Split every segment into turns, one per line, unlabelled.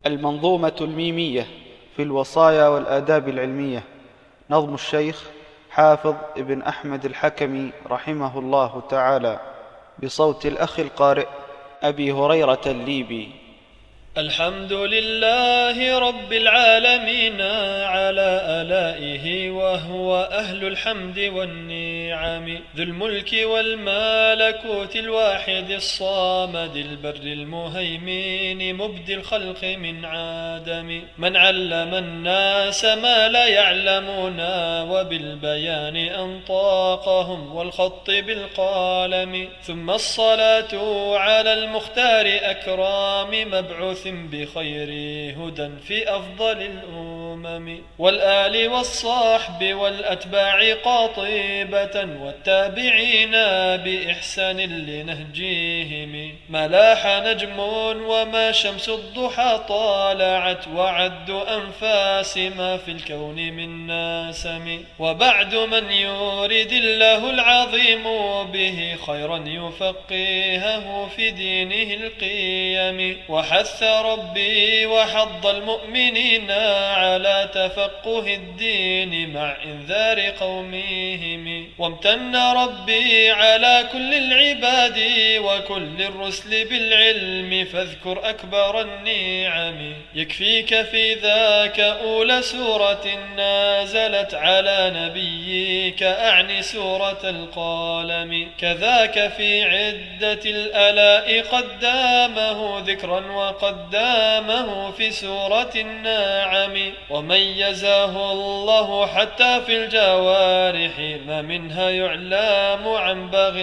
المنظومة الميمية في الوصايا والآداب العلمية، نظم الشيخ حافظ ابن أحمد الحكمي رحمه الله تعالى، بصوت الأخ القارئ أبي هريرة الليبي.
الحمد لله رب العالمين على آلائه، وهو أهل الحمد والنعم، ذو الملك والملكوت الواحد الصامد البر المهيمن، مبدي الخلق من عدم، من علم الناس ما لا يعلمون، وبالبيان أنطاقهم والخط بالقلم. ثم الصلاة على المختار أكرام مبعوث بخير هدى في أفضل الأمم، والآل والصحب والأتباع قاطبة، والتابعين بإحسان لنهجهم. ما لاح نجم وما شمس الضحى طالعت، وعد أنفاس ما في الكون من ناسم. وبعد، من يريد الله العظيم به خيرا يفقهه في دينه القيم، وحث ربي وحض المؤمنين على تفقه الدين مع إنذار قومهم. وامتن ربي على كل العباد وكل الرسل بالعلم، فاذكر أكبر النعم. يكفيك في ذاك أولى سورة نازلت على نبيك، أعني سورة القلم. كذاك في عدة الآلاء قدامه ذكرا، وقدامه في سورة النعم. وميزه الله حتى في الجوارح، ما منها يعلم عن باغ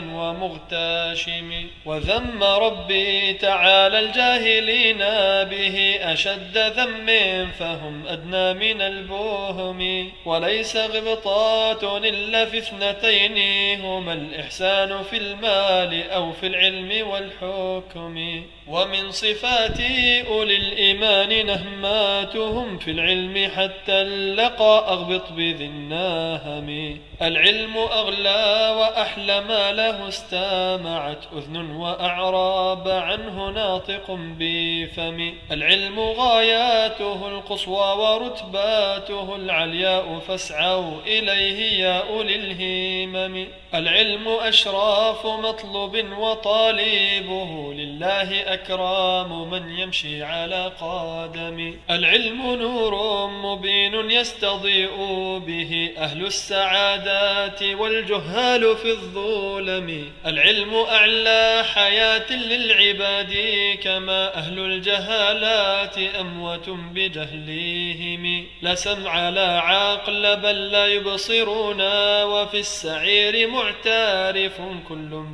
ومغتاشم. وذم ربي تعالى الجاهلين به أشد ذم، فهم أدنى من البهم. وليس غبطات إلا في اثنتين، هما الإحسان في المال أو في العلم والحكم. ومن صفات أولي الإيمان نهماتهم في العلم، حتى اللقى أغبط بذي الناهم. العلم أغلى وأحلى ما له استمعت أذن، وأعراب عنه ناطق بفم. العلم غاياته القصوى ورتباته العلياء، فاسعوا إليه يا أولي الهمم. العلم أشراف مطلوب وطالبه لله أكرام، من يمشي على قدم. العلم نور مبين يستضيء به أهل السعادات والجهال في الظلم. العلم أعلى حياة للعباد، كما أهل الجهالات أموات بجهلهم. لا سمع لا عقل بل لا يبصرون، وفي السعير معترف كل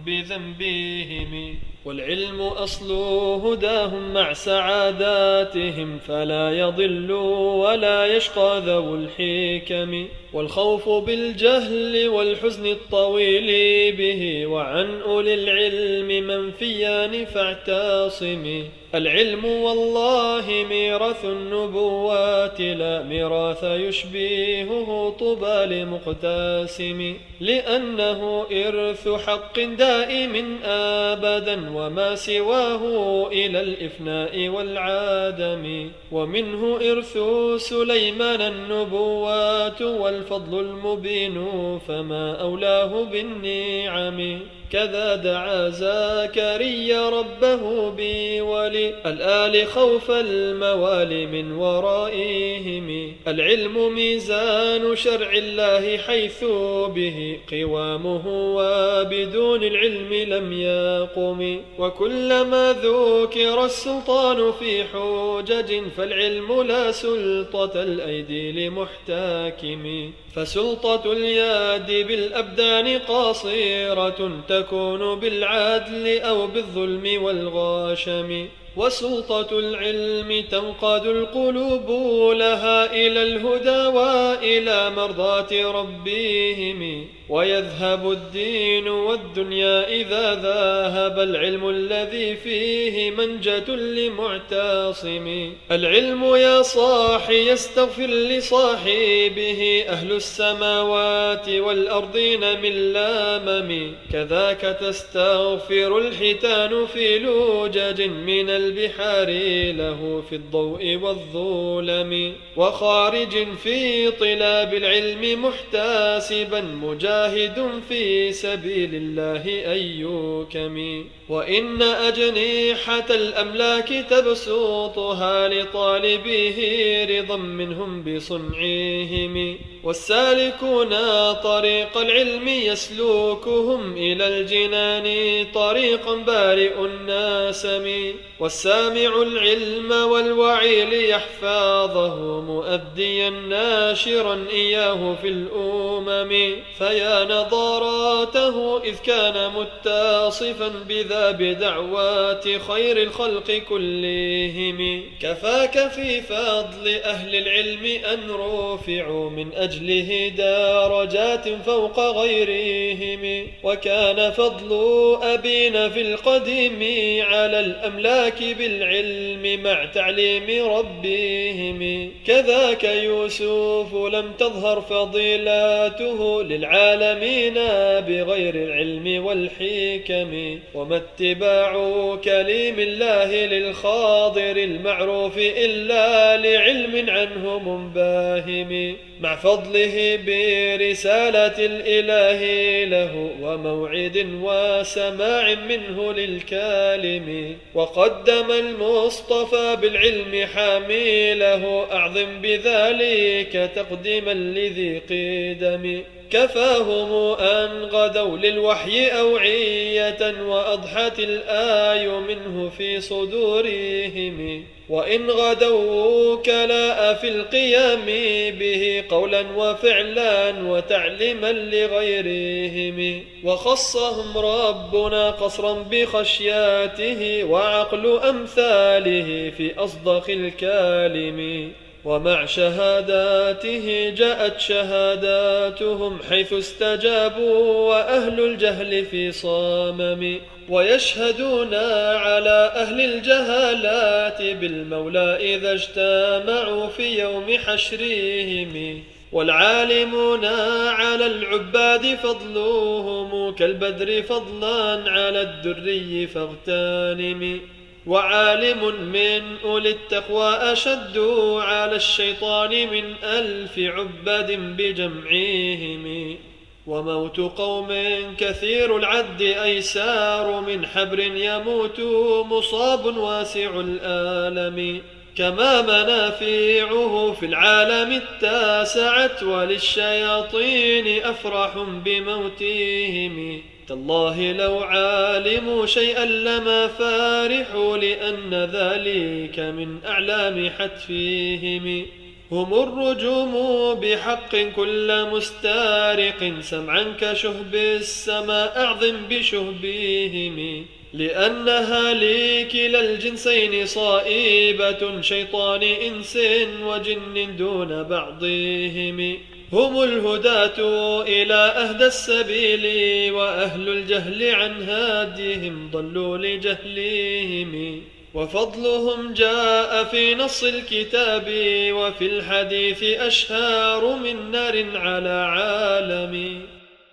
بذنبهم. والعلم أصل هداهم مع سعاداتهم، فلا يضل ولا يشقى ذو الحكم. والخوف بالجهل والحزن الطويل به، وعن أولي العلم منفيان فاعتصم. العلم والله ميراث النبوات، لا ميراث يشبهه طوبى لمقتسم. لأنه إرث حق دائم أبدا، وما سواه إلى الإفناء والعدم. ومنه إرث سليمان النبوات والفضل المبين، فما أولاه بالنعم. كذا دعا زكريا ربه بولي الآل خوف الموالي من ورائهم. العلم ميزان شرع الله، حيث به قوامه وبدون العلم لم يقم. وكلما ذكر السلطان في حجج، فالعلم لا سلطة الأيدي لمحتكم. فسلطة اليد بالأبدان قاصرة، تكون بالعدل أو بالظلم والغشم. وسلطة العلم تنقاد القلوب لها إلى الهدى وإلى مرضاة ربهم. ويذهب الدين والدنيا إذا ذهب العلم الذي فيه منجة لمعتصم. العلم يا صاحي يستغفر لصاحبه أهل السماوات والأرضين من لامم. كذاك تستغفر الحيتان في لوجج من البحار له في الضوء والظلم، وخارج في طلاب العلم محتاسبا مجاهد في سبيل الله أن يوكم. وإن أجنحة الأملاك تبسطها لطالبيه رضا منهم بصنعهم، والسالكون طريق العلم يسلوكهم إلى الجنان طريقا بارئ الناسم، والسامع العلم والوعي ليحفظه مؤديا ناشرا إياه في الأمم، فيا نظراته إذ كان متصفا بذا بدعوات خير الخلق كلهم. كفاك في فضل أهل العلم أن رفعوا من أجله درجات فوق غيرهم، وكان فضل أبينا في القديم على الأملاك بالعلم مع تعليم ربهم. كذاك يوسف لم تظهر فضيلته للعالمين بغير العلم والحكم، وما اتباع كليم الله للخاضر المعروف إلا لعلم عنه منباهم، مع فضله برسالة الإله له وموعد وسماع منه للكالم. وقدم المصطفى بالعلم حامله أعظم بذلك تقديما لذي قدم. كفاهم أن غدوا للوحي أوعية وأضحت الآي منه في صدورهم، وإن غدوا كلاء في القيام به قولا وفعلا وتعليما لغيرهم. وخصهم ربنا قصرا بخشياته وعقل أمثاله في أصدق الكالم، ومع شهاداته جاءت شهاداتهم حيث استجابوا وأهل الجهل في صمم، ويشهدون على أهل الجهالات بالمولى إذا اجتمعوا في يوم حشرهم، والعالمون على العباد فضلهم كالبدر فضلا على الدري فاغتنم، وعالم من أولي التقوى أشد على الشيطان من 1000 عباد بجمعهم، وموت قوم كثير العد أيسار من حبر يموت مصاب واسع الآلم، كما منافعه في العالم اتسعت وللشياطين أفرح بموتهم. تالله لو علموا شيئا لما فارحوا لأن ذلك من أعلام حتفهم. هم الرجوم بحق كل مستارق سمعا كشهب السماء أعظم بشهبهم، لأنها لكلا الجنسين صائبة شيطان إنس وجن دون بعضهم. هم الهداة إلى أهدى السبيل وأهل الجهل عن هاديهم ضلوا لجهلهم، وفضلهم جاء في نص الكتاب وفي الحديث أشهار من نار على عالم.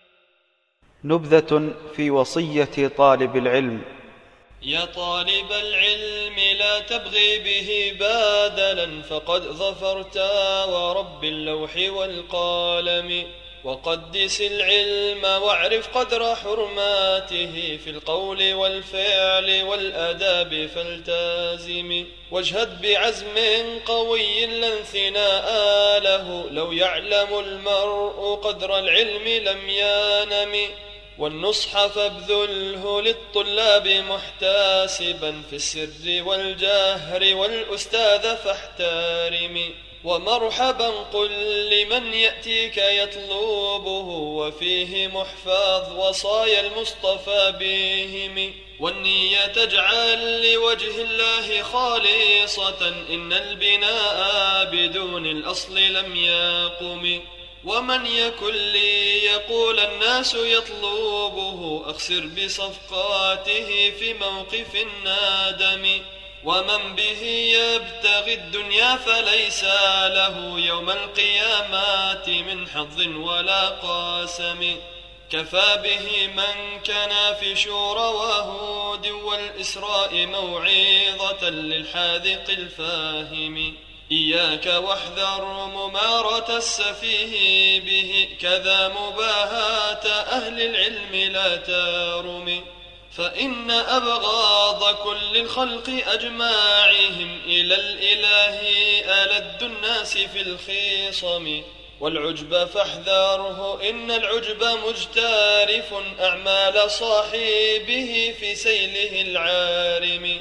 نبذة في وصية طالب العلم.
يا طالب العلم لا تبغي به بادلا فقد ظفرت ورب اللوح والقلم، وقدس العلم واعرف قدر حرماته في القول والفعل والآداب فالتزم، واجهد بعزم قوي لا انثناء له، لو يعلم المرء قدر العلم لم ينم، والنصح فابذله للطلاب محتاسبا في السر والجهر والأستاذ فاحترم، ومرحبا قل لمن يأتيك يطلبه وفيه محفظ وصايا المصطفى بهم، والنية تجعل لوجه الله خالصة إن البناء بدون الأصل لم يقم، ومن يكن لي يقول الناس يطلبه أخسر بصفقاته في موقف الندم، ومن به يبتغي الدنيا فليس له يوم القيامة من حظ ولا قاسم، كفى به من كان في شورى وهود والإسراء موعظة للحاذق الفاهم. إياك واحذر ممارة السفيه به، كذا مباهاة أهل العلم لا تارم. فإن أبغاض كل الخلق أجماعهم إلى الإله ألد الناس في الخصم. والعجب فاحذره، إن العجب مجتارف أعمال صاحبه في سيله العارم.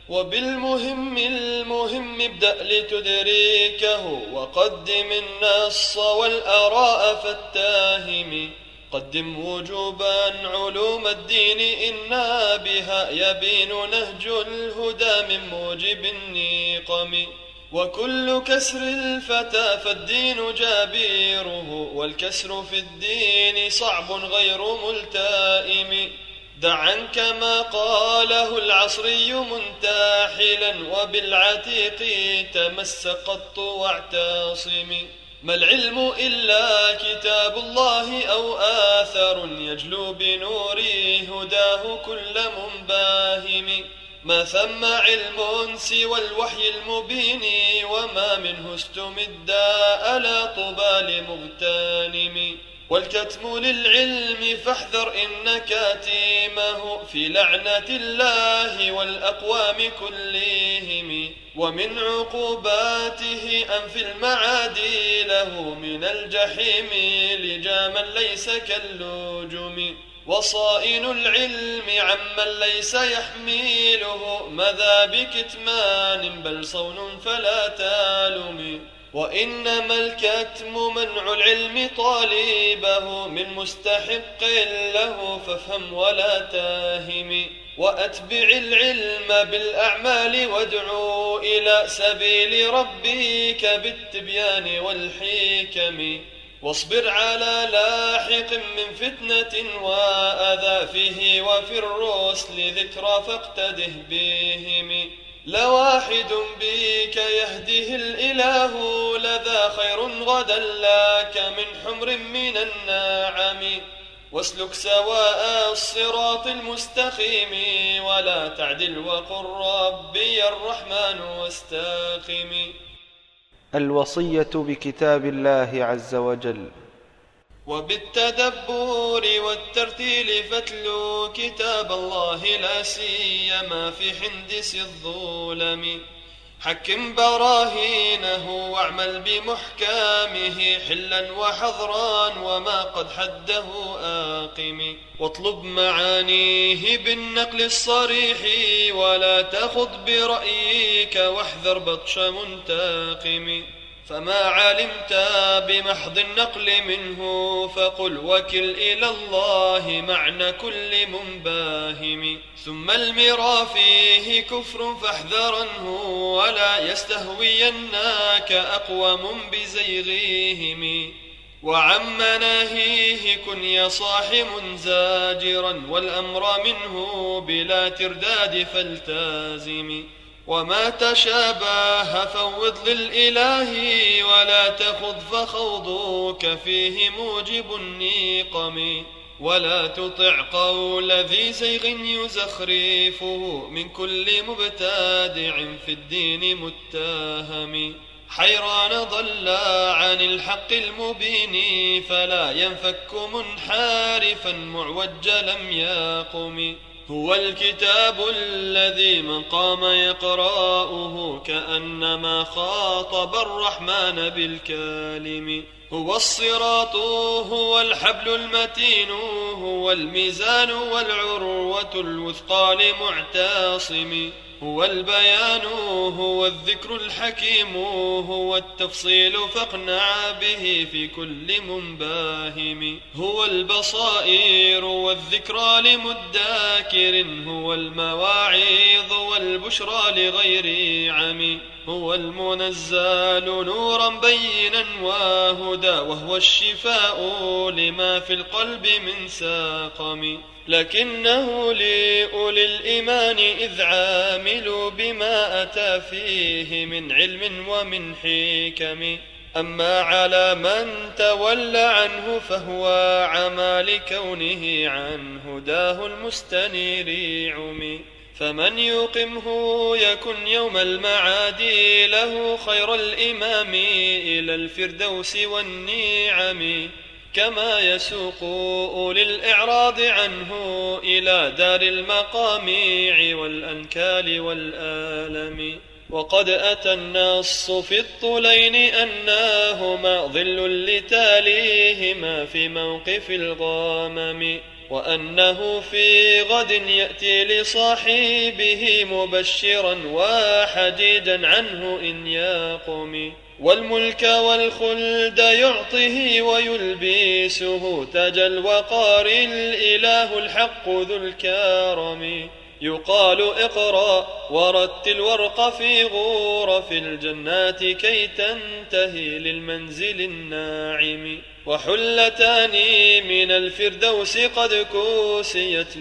وبالمهم ابدأ لتدركه، وقدم النص والآراء فاتهم. قدم وجوبا علوم الدين، إنا بها يبين نهج الهدى من موجب النقم. وكل كسر الفتى فالدين جابيره، والكسر في الدين صعب غير ملتائم. دع عنك ما قاله العصري منتحلا، وبالعتيق تمسك قط واعتصم. ما العلم إلا كتاب الله أو آثر، يجلو بنور هداه كل منباهم. ما ثم علم سوى الوحي المبين، وما منه استمد ألا طبى لمغتنم. والكتم للعلم فاحذر إن كاتمه في لعنة الله والأقوام كلهم. ومن عقوباته أنف المعادي له من الجحيم لجاما ليس كاللجم. وصائن العلم عمن ليس يحمله، مذا بكتمان بل صون فلا تالم. وإنما الكتم منع العلم طالبه من مستحق له، فافهم ولا تاهم. وأتبع العلم بالأعمال وادعو إلى سبيل ربك بالتبيان والحكم. واصبر على لاحق من فتنة وأذى فيه، وفي الرسل ذكرى فاقتده بهم. لواحد بك يهده الإله، لذا خير غدا لك من حمر من النعم. واسلك سواء الصراط المستقيم، ولا تعدل وقل ربي الرحمن واستقم.
الوصية بكتاب الله عز وجل.
وبالتدبر والترتيل فاتلو كتاب الله، لا سيما في حندس الظلم. حكم براهينه واعمل بمحكامه، حلا وحظرا وما قد حده آقم. واطلب معانيه بالنقل الصريح، ولا تخض برأيك واحذر بطش منتقم. فما علمت بمحض النقل منه، فقل وكل إلى الله معنى كل منباهم. ثم المرى فيه كفر فاحذرنه، ولا يستهوينك أقوم بزيغيهم. وعن مناهيه كن يا صاح منزاجرا، والأمر منه بلا ترداد فالتازم. وما تشابه فوض للإله، ولا تخض فخوضك فيه موجب النقم. ولا تطع قول ذي زيغ يزخرفه، من كل مبتدع في الدين متهم. حيران ضل عن الحق المبين، فلا ينفك منحارفا معوج لم يقم. هو الكتاب الذي من قام يقرأه، كأنما خاطب الرحمن بالكلم. هو الصراط هو الحبل المتين، هو الميزان والعروة الوثقى لمعتصم. هو البيان هو الذكر الحكيم، هو التفصيل فاقنع به في كل منباهم. هو البصائر والذكرى لمداكر، هو المواعظ والبشرى لغير عم. هو المنزل نورا بينا وهدى، وهو الشفاء لما في القلب من ساقم. لكنه لأولي الإيمان إذ عاملوا بما أتى فيه من علم ومن حكم. أما على من تولى عنه فهو عمى لكونه عن هداه المستنير عمي. فمن يقمه يكن يوم المعاد له خير الإمام إلى الفردوس والنعم، كما يسوق أولي الإعراض عنه إلى دار المقاميع والأنكال والآلم. وقد أتى النص في الطولين أنهما ظل لتاليهما في موقف الغامم، وأنه في غد يأتي لصاحبه مبشرا وحديدا عنه إن يقم، والملك والخلد يعطيه ويلبسه تاج الوقار الإله الحق ذو الكرم. يقال اقرأ ورتل وارق في غرف الجنات كي تنتهي للمنزل الناعم. وحلتان من الفردوس قد كوسيت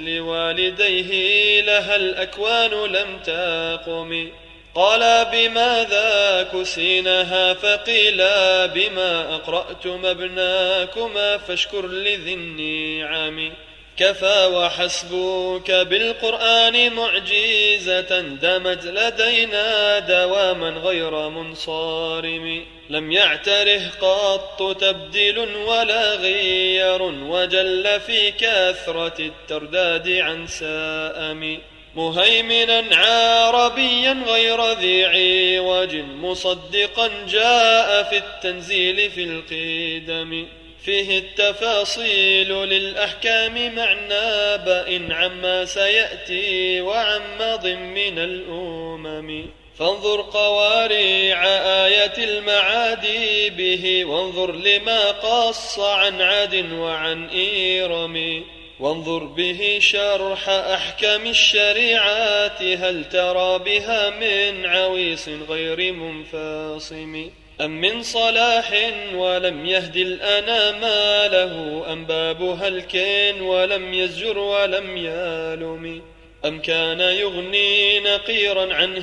لوالديه لها الأكوان لم تقم. قال بماذا كسينها؟ فقيل بما أقرأتم ابناكما فاشكر لذي النعم. كفى وحسبك بالقرآن معجزة دامت لدينا دواما غير منصارم. لم يعتره قط تبديل ولا غير، وجل في كثرة الترداد عن سائم. مهيمنا عربيا غير ذي عوج، مصدقا جاء في التنزيل في القدم. فيه التفاصيل للأحكام معنى بإن عما سيأتي وعما ضمن الأمم. فانظر قوارع آية المعاد به، وانظر لما قص عن عاد وعن إيرم. وانظر به شرح أحكام الشريعات، هل ترى بها من عويص غير منفصم؟ أم من صلاح ولم يهد الأنام له، أم باب هلك ولم يزجر ولم يلم؟ أم كان يغني نقيرا عن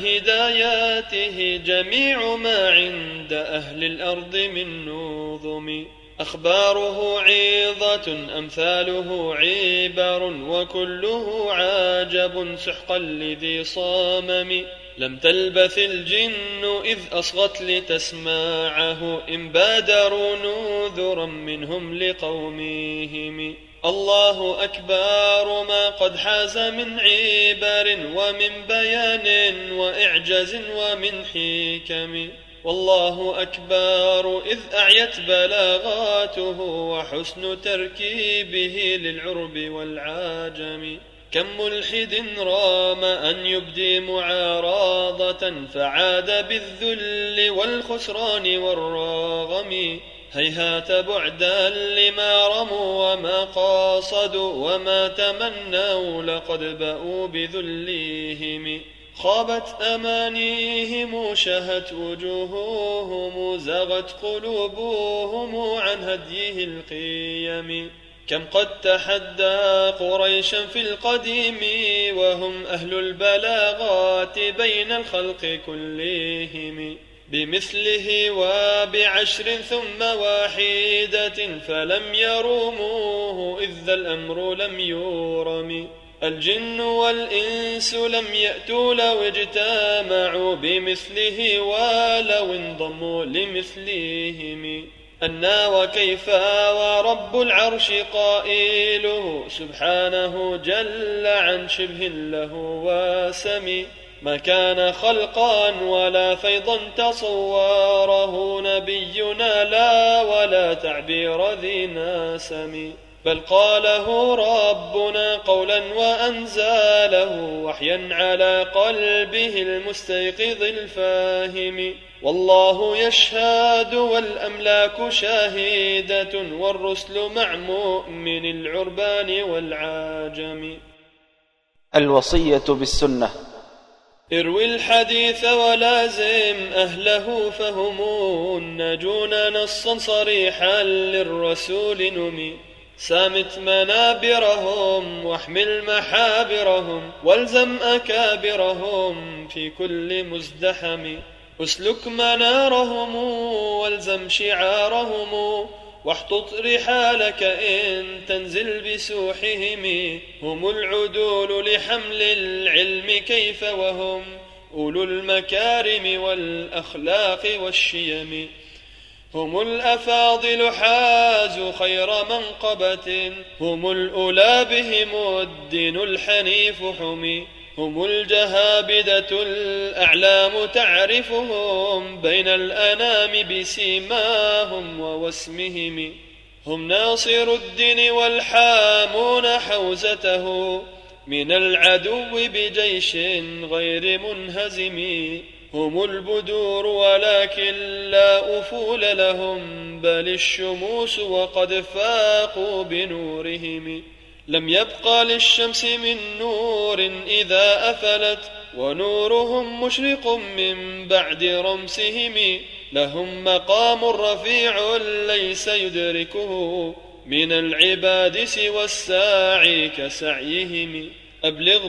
هداياته جميع ما عند أهل الأرض من نظم؟ أخباره عظة أمثاله عبر، وكله عجب سحقا لذي صامم. لم تلبث الجن إذ أصغت لتسمعه، إن بادروا نذرا منهم لقومهم. الله أكبر ما قد حاز من عبر ومن بيان وإعجاز ومن حكم. والله أكبر إذ أعيت بلاغاته وحسن تركيبه للعرب والعجم. كم ملحد رام أن يبدي معارضة فعاد بالذل والخسران والرغم. هيهات بعدا لما رموا وما قاصدوا وما تمنوا، لقد بأوا بذلهم. خابت أمانيهم شهت وجوههم، زغت قلوبهم عن هديه القيم. كم قد تحدى قريشا في القديم، وهم أهل البلاغات بين الخلق كلهم. بمثله وبعشر ثم واحدة، فلم يروموه إذ ذا الأمر لم يورم. الجن والإنس لم يأتوا لو اجتمعوا بمثله ولو انضموا لمثلهم. أنا وكيف ورب العرش قائله سبحانه جل عن شبه له وسمي. ما كان خلقا ولا فيضا تصوره نبينا لا ولا تعبير ذي ناسم. بل قاله ربنا قولا وأنزاله وحيا على قلبه المستيقظ الفاهم. والله يشهد والأملاك شاهدة، والرسل مع مؤمن العربان والعاجم.
الوصية بالسنة.
اروي الحديث ولازم أهله، فهم الناجون نصا صريحا للرسول نمي. سامت منابرهم واحمل محابرهم، والزم أكابرهم في كل مزدحم. اسلك منارهم والزم شعارهم واحطط رحالك إن تنزل بسوحهم. هم العدول لحمل العلم كيف وهم أولو المكارم والأخلاق والشيم. هم الأفاضل حازوا خير منقبة هم الأولى بهم الدين الحنيف حمي. هم الجهابدة الأعلام تعرفهم بين الأنام بسيماهم ووسمهم. هم ناصر الدين والحامون حوزته من العدو بجيش غير منهزم. هم البدور ولكن لا أفول لهم بل الشموس وقد فاقوا بنورهم. لم يبق للشمس من نور إذا أفلت ونورهم مشرق من بعد رمسهم. لهم مقام رفيع ليس يدركه من العباد سوى الساعي كسعيهم. أبلغ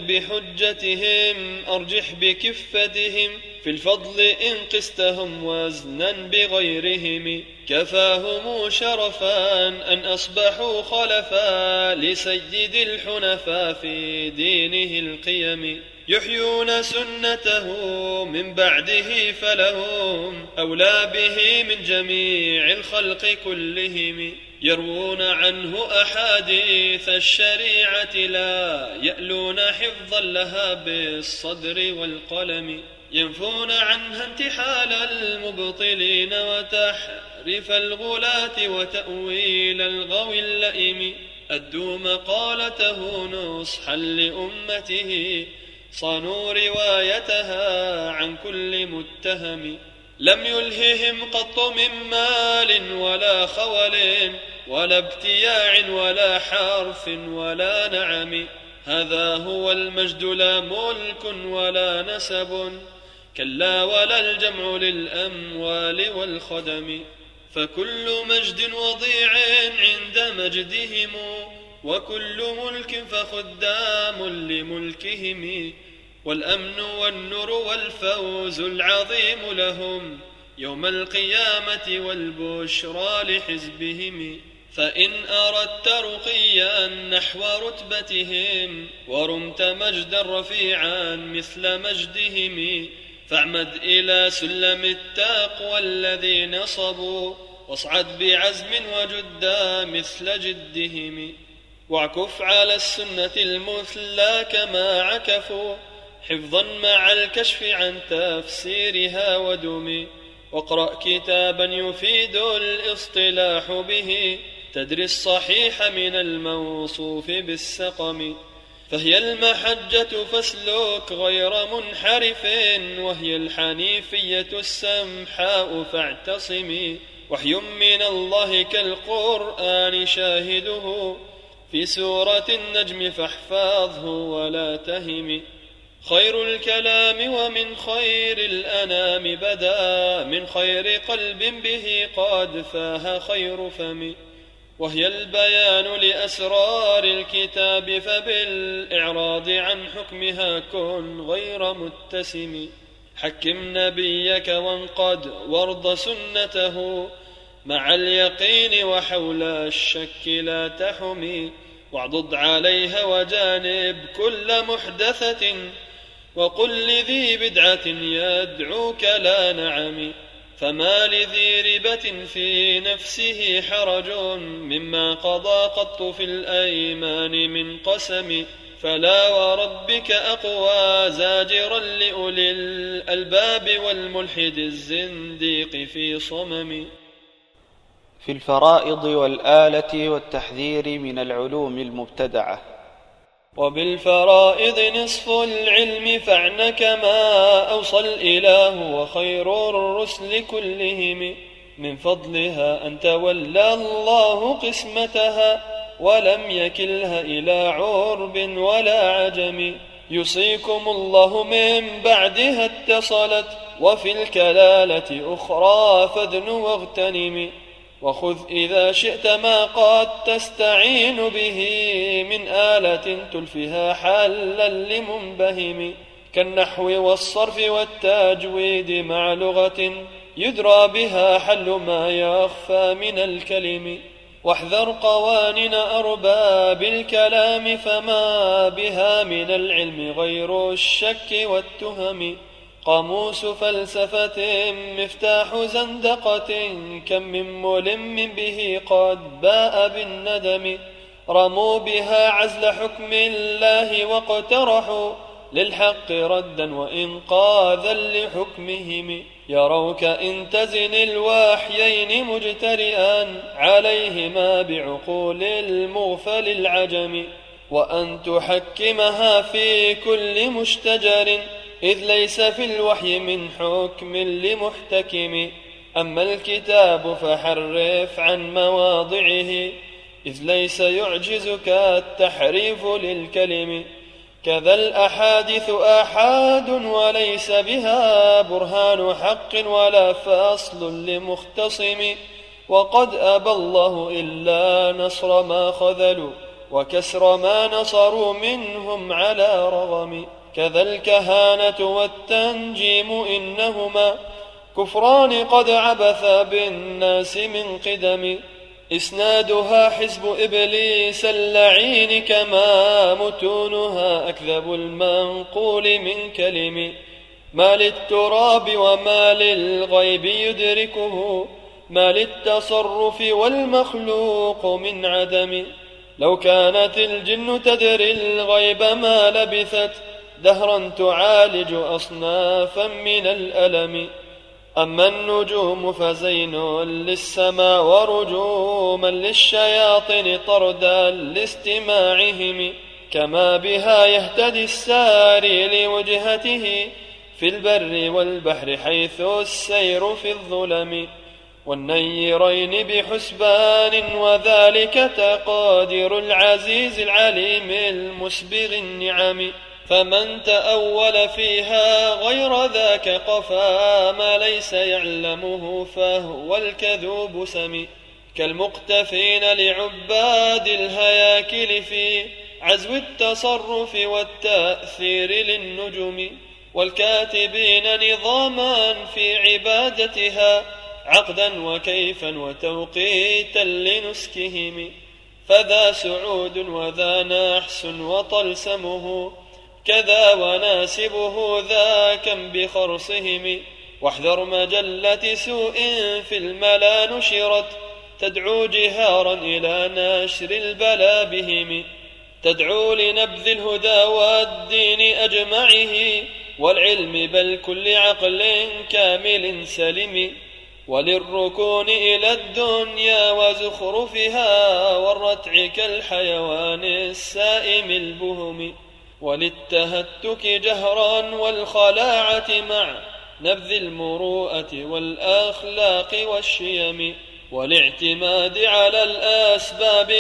بحجتهم أرجح بكفتهم في الفضل إن قستهم وزنا بغيرهم. كفاهم شرفا أن أصبحوا خلفا لسيد الحنفاء في دينه القيم. يحيون سنته من بعده فلهم أولى به من جميع الخلق كلهم. يروون عنه أحاديث الشريعة لا يألون حفظا لها بالصدر والقلم. ينفون عنها انتحال المبطلين وتحريف الغلاة وتأويل الغوي اللئيم. أدوا مقالته نصحا لأمته صانوا روايتها عن كل متهم. لم يلههم قط من مال ولا خول ولا ابتياع ولا حرف ولا نعم. هذا هو المجد لا ملك ولا نسب كلا ولا الجمع للأموال والخدم. فكل مجد وضيع عند مجدهم وكل ملك فخدام لملكهم. والأمن والنور والفوز العظيم لهم يوم القيامة والبشرى لحزبهم. فإن أردت رقيا نحو رتبتهم ورمت مجدا رفيعا مثل مجدهم فاعمد إلى سلم التقوى الذي نصبوا واصعد بعزم وجدا مثل جدهم. واعكف على السنة المثلى كما عكفوا حفظا مع الكشف عن تفسيرها ودم. واقرأ كتابا يفيد الاصطلاح به تدري الصحيح من الموصوف بالسقم. فهي المحجة فاسلك غير منحرف وهي الحنيفية السمحاء فاعتصمي. وحي من الله كالقرآن شاهده في سورة النجم فاحفظه ولا تهم. خير الكلام ومن خير الأنام بدا من خير قلب به قد فاه خير فم. وهي البيان لأسرار الكتاب فبالإعراض عن حكمها كن غير متسم. حكم نبيك وانقد وارض سنته مع اليقين وحول الشك لا تحمي. واعضد عليها وجانب كل محدثة وقل لذي بدعة يدعوك لا نعم. فما لذي ربة في نفسه حرج مما قضى قط في الأيمان من قسم. فلا وربك أقوى زاجرا لأولي الألباب والملحد الزنديق في صمم.
في الفرائض والآلة والتحذير من العلوم المبتدعة.
وبالفرائض نصف العلم فاعن كما أوصى الإله وخير الرسل كلهم. من فضلها أن تولى الله قسمتها ولم يكلها إلى عرب ولا عجم. يصيكم الله من بعدها اتصلت وفي الكلالة أخرى فادن واغتنم. وخذ إذا شئت ما قد تستعين به من آلة تلفها حلا لمنبهم. كالنحو والصرف والتجويد مع لغة يدرى بها حل ما يخفى من الكلم. واحذر قوانين أرباب الكلام فما بها من العلم غير الشك والتهم. قاموس فلسفة مفتاح زندقة كم من ملم به قد باء بالندم. رموا بها عزل حكم الله واقترحوا للحق ردا وإنقاذا لحكمهم. يروك إن تزن الوحيين مجترئا عليهما بعقول المغفل العجم، وأن تحكمها في كل مشتجر إذ ليس في الوحي من حكم لمحتكم. أما الكتاب فحرف عن مواضعه إذ ليس يعجزك التحريف للكلم. كذا الأحاديث آحاد وليس بها برهان حق ولا فصل لمختصم. وقد أبى الله إلا نصر ما خذلوا وكسر ما نصروا منهم على رغم. كذا الكهانة والتنجيم إنهما كفران قد عبث بالناس من قدم. إسنادها حزب إبليس اللعين كما متونها أكذب المنقول من كلم. ما للتراب وما للغيب يدركه ما للتصرف والمخلوق من عدم. لو كانت الجن تدري الغيب ما لبثت دهرا تعالج أصنافا من الألم. أما النجوم فزين للسماء ورجوما للشياطين طردا لاستماعهم. كما بها يهتدي الساري لوجهته في البر والبحر حيث السير في الظلم. والنيرين بحسبان وذلك تقادير العزيز العليم المسبغ النعم. فمن تأول فيها غير ذاك قفا ما ليس يعلمه فهو الكذوب سمي. كالمقتفين لعباد الهياكل في عزو التصرف والتأثير للنجم. والكاتبين نظاما في عبادتها عقدا وكيفا وتوقيتا لنسكهم. فذا سعود وذا نحس وطلسمه كذا وناسبه ذاكا بخرصهم. واحذر مجلة سوء في الملا نشرت تدعو جهارا إلى نشر البلا بهم. تدعو لنبذ الهدى والدين أجمعه والعلم بل كل عقل كامل سلم. وللركون إلى الدنيا وزخرفها والرتع كالحيوان السائم البهم. وللتهتك جهرا والخلاعة مع نبذ المروءة والأخلاق والشيم. والاعتماد على الأسباب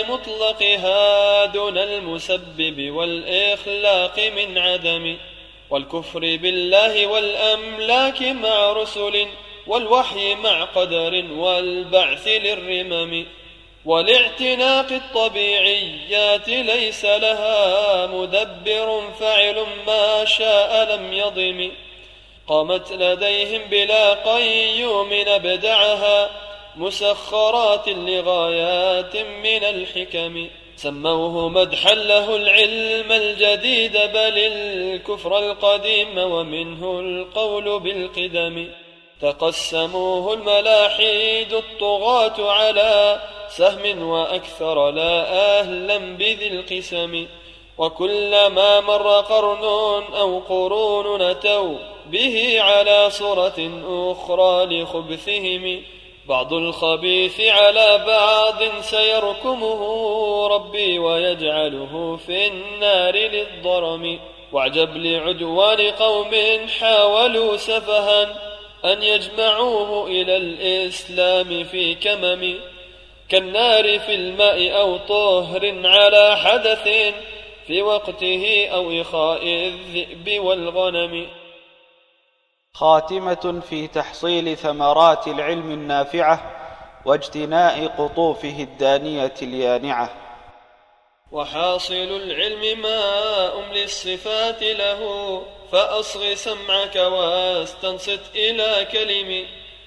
مطلقها دون المسبب والإخلاق من عدم. والكفر بالله والأملاك مع رسل والوحي مع قدر والبعث للرمم. والاعتناق الطبيعيات ليس لها مدبر فاعل ما شاء لم يضم. قامت لديهم بلا قيوم أبدعها مسخرات لغايات من الحكم. سموه مدحا له العلم الجديد بل الكفر القديم ومنه القول بالقدم. تقسموه الملاحيد الطغاة على سهم وأكثر لا أهلا بذي القسم. وكلما مر قرن أو قرون نتوا به على صورة أخرى لخبثهم. بعض الخبيث على بعض سيركمه ربي ويجعله في النار للضرم. واعجب لعدوان قوم حاولوا سفها أن يجمعوه إلى الإسلام في كمم. كالنار في الماء أو طهر على حدث في وقته أو إخاء الذئب والغنم.
خاتمة في تحصيل ثمرات العلم النافعة واجتناء قطوفه الدانية اليانعة.
وحاصل العلم ماء للصفات له، فأصغ سمعك واستنصت إلى كلم.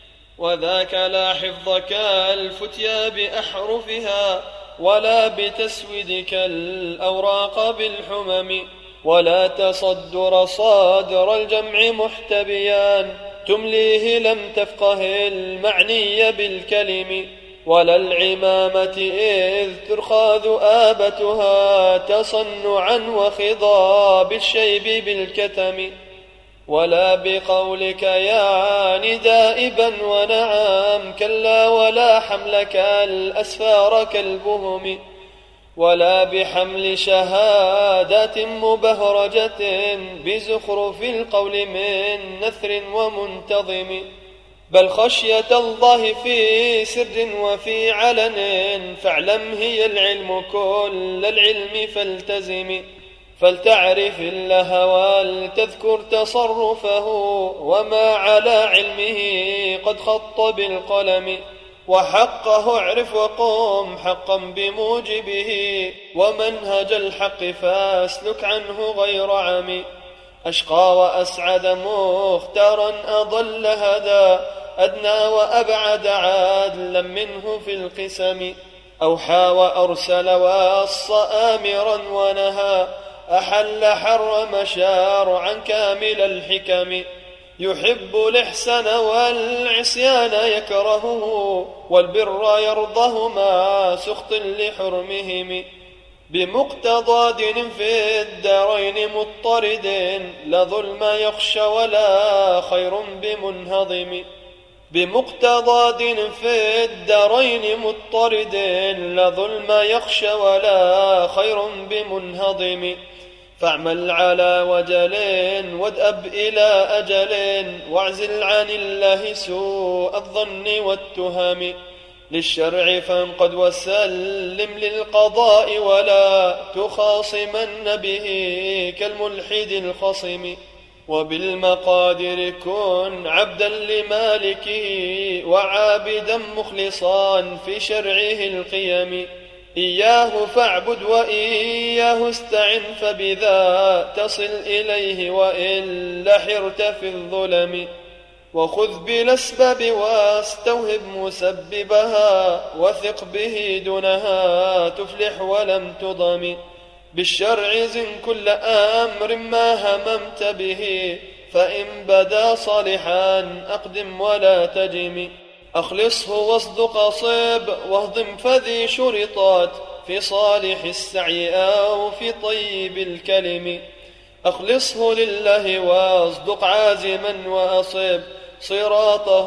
وذاك لا حفظ كالفتيا بأحرفها، ولا بتسويدك الأوراق بالحمم، ولا تصدر صادر الجمع محتبيان، تمليه لم تفقه المعني بالكلم. ولا العمامة إذ ترخى ذؤابتها تصنعا وخضاب الشيب بالكتم. ولا بقولك يا ندائبا ونعم كلا، ولا حملك الأسفار كالبهم. ولا بحمل شهادات مبهرجة بزخرف القول من نثر ومنتظم، بل خشية الله في سر وفي علن، فاعلم هي العلم كل العلم فالتزم. فلتعرف الله ولتذكر تصرفه، وما على علمه قد خط بالقلم. وحقه اعرف وقم حقا بموجبه، ومنهج الحق فاسلك عنه غير عمي. أشقى وأسعد مختارا أضل هدى، أدنى وأبعد عدلا منه في القسم. أوحى وأرسل وأص آمرا ونهى، أحل حرم شارعا كامل الحكم. يحب الإحسان والعصيان يكرهه، والبر يرضه مع سخط لحرمهم. بمقتضى دين في الدارين مضطرد، لا ظلم يخشى ولا خير بمنهضم. بمقتضى دين في الدارين مضطرد، لا ظلم يخشى ولا خير بمنهضم. فاعمل على وجل وادأب إلى أجل، واعزل عن الله سوء الظن والتهم. للشرع فانقد وسلم للقضاء، ولا تخاصمن به كالملحد الخصم. وبالمقادر كن عبدا لمالكه، وعابدا مخلصا في شرعه القيم. إياه فاعبد وإياه استعن، فبذا تصل إليه وإلا حرت في الظلم. وخذ بالأسباب واستوهب مسببها، وثق به دونها تفلح ولم تضم. بالشرع زن كل أمر ما هممت به، فإن بدا صالحا أقدم ولا تجم. أخلصه واصدق صب واهضم فذي شرطات، في صالح السعي أو في طيب الكلم. أخلصه لله واصدق عازما وأصب صراطه،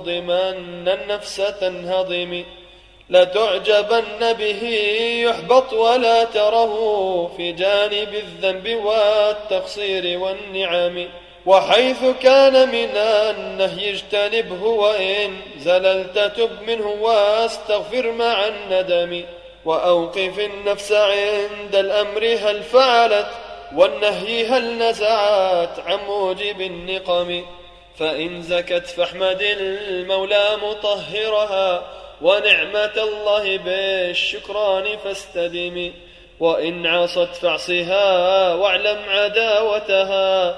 واهضمن النفس تنهضم. لا تعجبن به يحبط ولا تره، في جانب الذنب والتقصير والنعم. وحيث كان من النهي اجتنبه، وإن زللت تب منه واستغفر مع الندم. وأوقف النفس عند الأمر هل فعلت، والنهي هل نزعت عن موجب النقم. فإن زكت فاحمد المولى مطهرها، ونعمة الله بالشكران فاستدم. وإن عصت فاعصها واعلم عداوتها،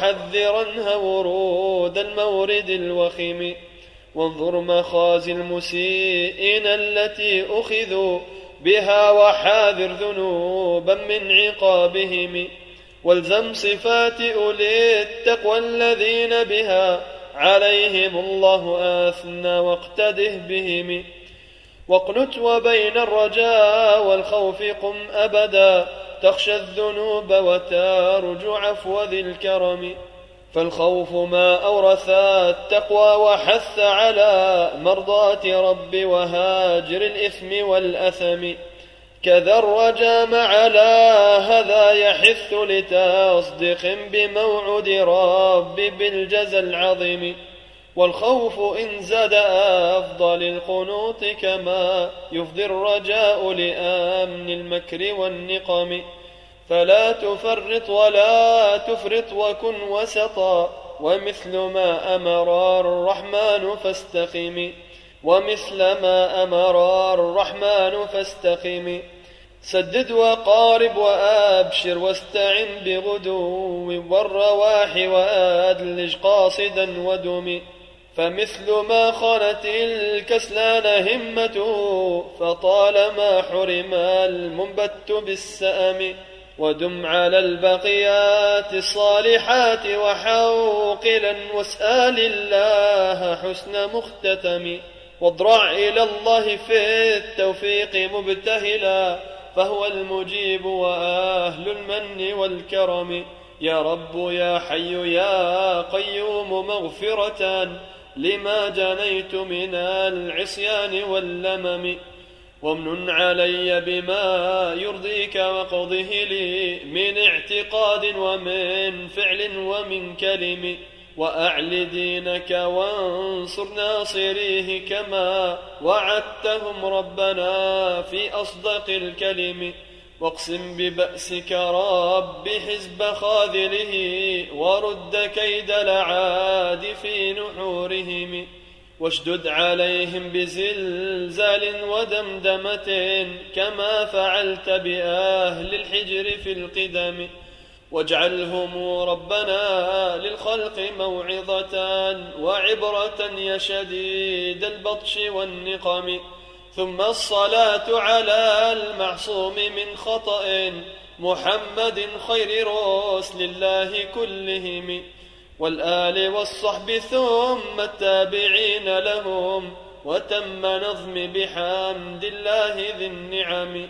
وحذرنها ورود المورد الوخم. وانظر مخازي المسيئين التي أخذوا بها، وحاذر ذنوبا من عقابهم. والزم صفات أولي التقوى الذين بها عليهم الله أثنى، واقتده بهم. واقنت وبين الرجاء والخوف قم أبدا، تخشى الذنوب وترجو عفو ذي الكرم. فالخوف ما أورث التقوى، وحث على مرضاة رب وهاجر الإثم والأثم. كذا الرجاء على هذا يحث، لتصدق بموعد رب بالجزى العظيم. والخوف إن زاد أفضل القنوط، كما يفضي الرجاء لأمن المكر والنقم. فلا تفرط ولا تفرط وكن وسطا، ومثل ما أمر الرحمن فاستقم. ومثل ما أمر الرحمن فاستقم. سدد وقارب وأبشر واستعن بغدو والرواح وأدلج قاصدا ودم، فمثل ما خانت الكسلان همته فطالما حرم المنبت بالسأم. ودم على البقيات الصالحات وحوقلا واسأل الله حسن مختتم، واضرع إلى الله في التوفيق مبتهلا فهو المجيب وأهل المن والكرم. يا رب يا حي يا قيوم مغفرة لما جنيت من العصيان واللمم، وامنن علي بما يرضيك واقضه لي من اعتقاد ومن فعل ومن كلم، وأعل دينك وانصر ناصريه كما وعدتهم ربنا في أصدق الكلم، واقسم ببأسك رب حزب خاذله ورد كيد الأعاد في نحورهم، واشدد عليهم بزلزال ودمدمة كما فعلت بأهل الحجر في القدم، واجعلهم ربنا للخلق موعظة وعبرة يا شديد البطش والنقم. ثم الصلاة على المعصوم من خطأ محمد خير رسل الله كلهم، والآل والصحب ثم التابعين لهم، وتم نظم بحمد الله ذي النعم.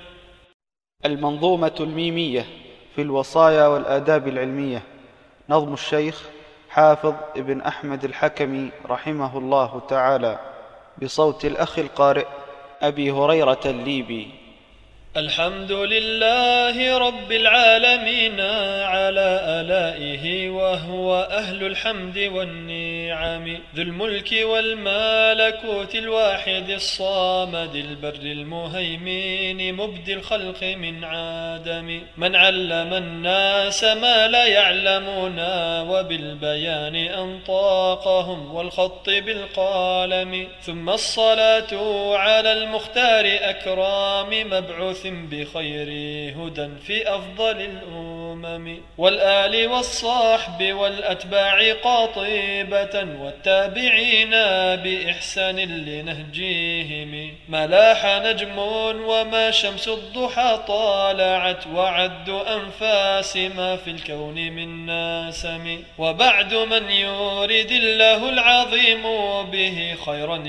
المنظومة الميمية في الوصايا والآداب العلمية، نظم الشيخ حافظ ابن أحمد الحكمي رحمه الله تعالى، بصوت الأخ القارئ أبي هريرة الليبي.
الحمد لله رب العالمين على آلائه وهو أهل الحمد والنعم، ذو الملك والملكوت الواحد الصامد البر المهيمن مبدي الخلق من عدم، من علم الناس ما لا يعلمون وبالبيان أنطاقهم والخط بالقلم. ثم الصلاة على المختار أكرام مبعوث بخير هدى في أفضل الأمم، والآل والصحب والأتباع قاطبة والتابعين بإحسان لنهجهم. ملاح نجم وما شمس الضحى طالعت وعد أنفاس ما في الكون من ناسم، وبعد من يريد الله العظيم به خيرا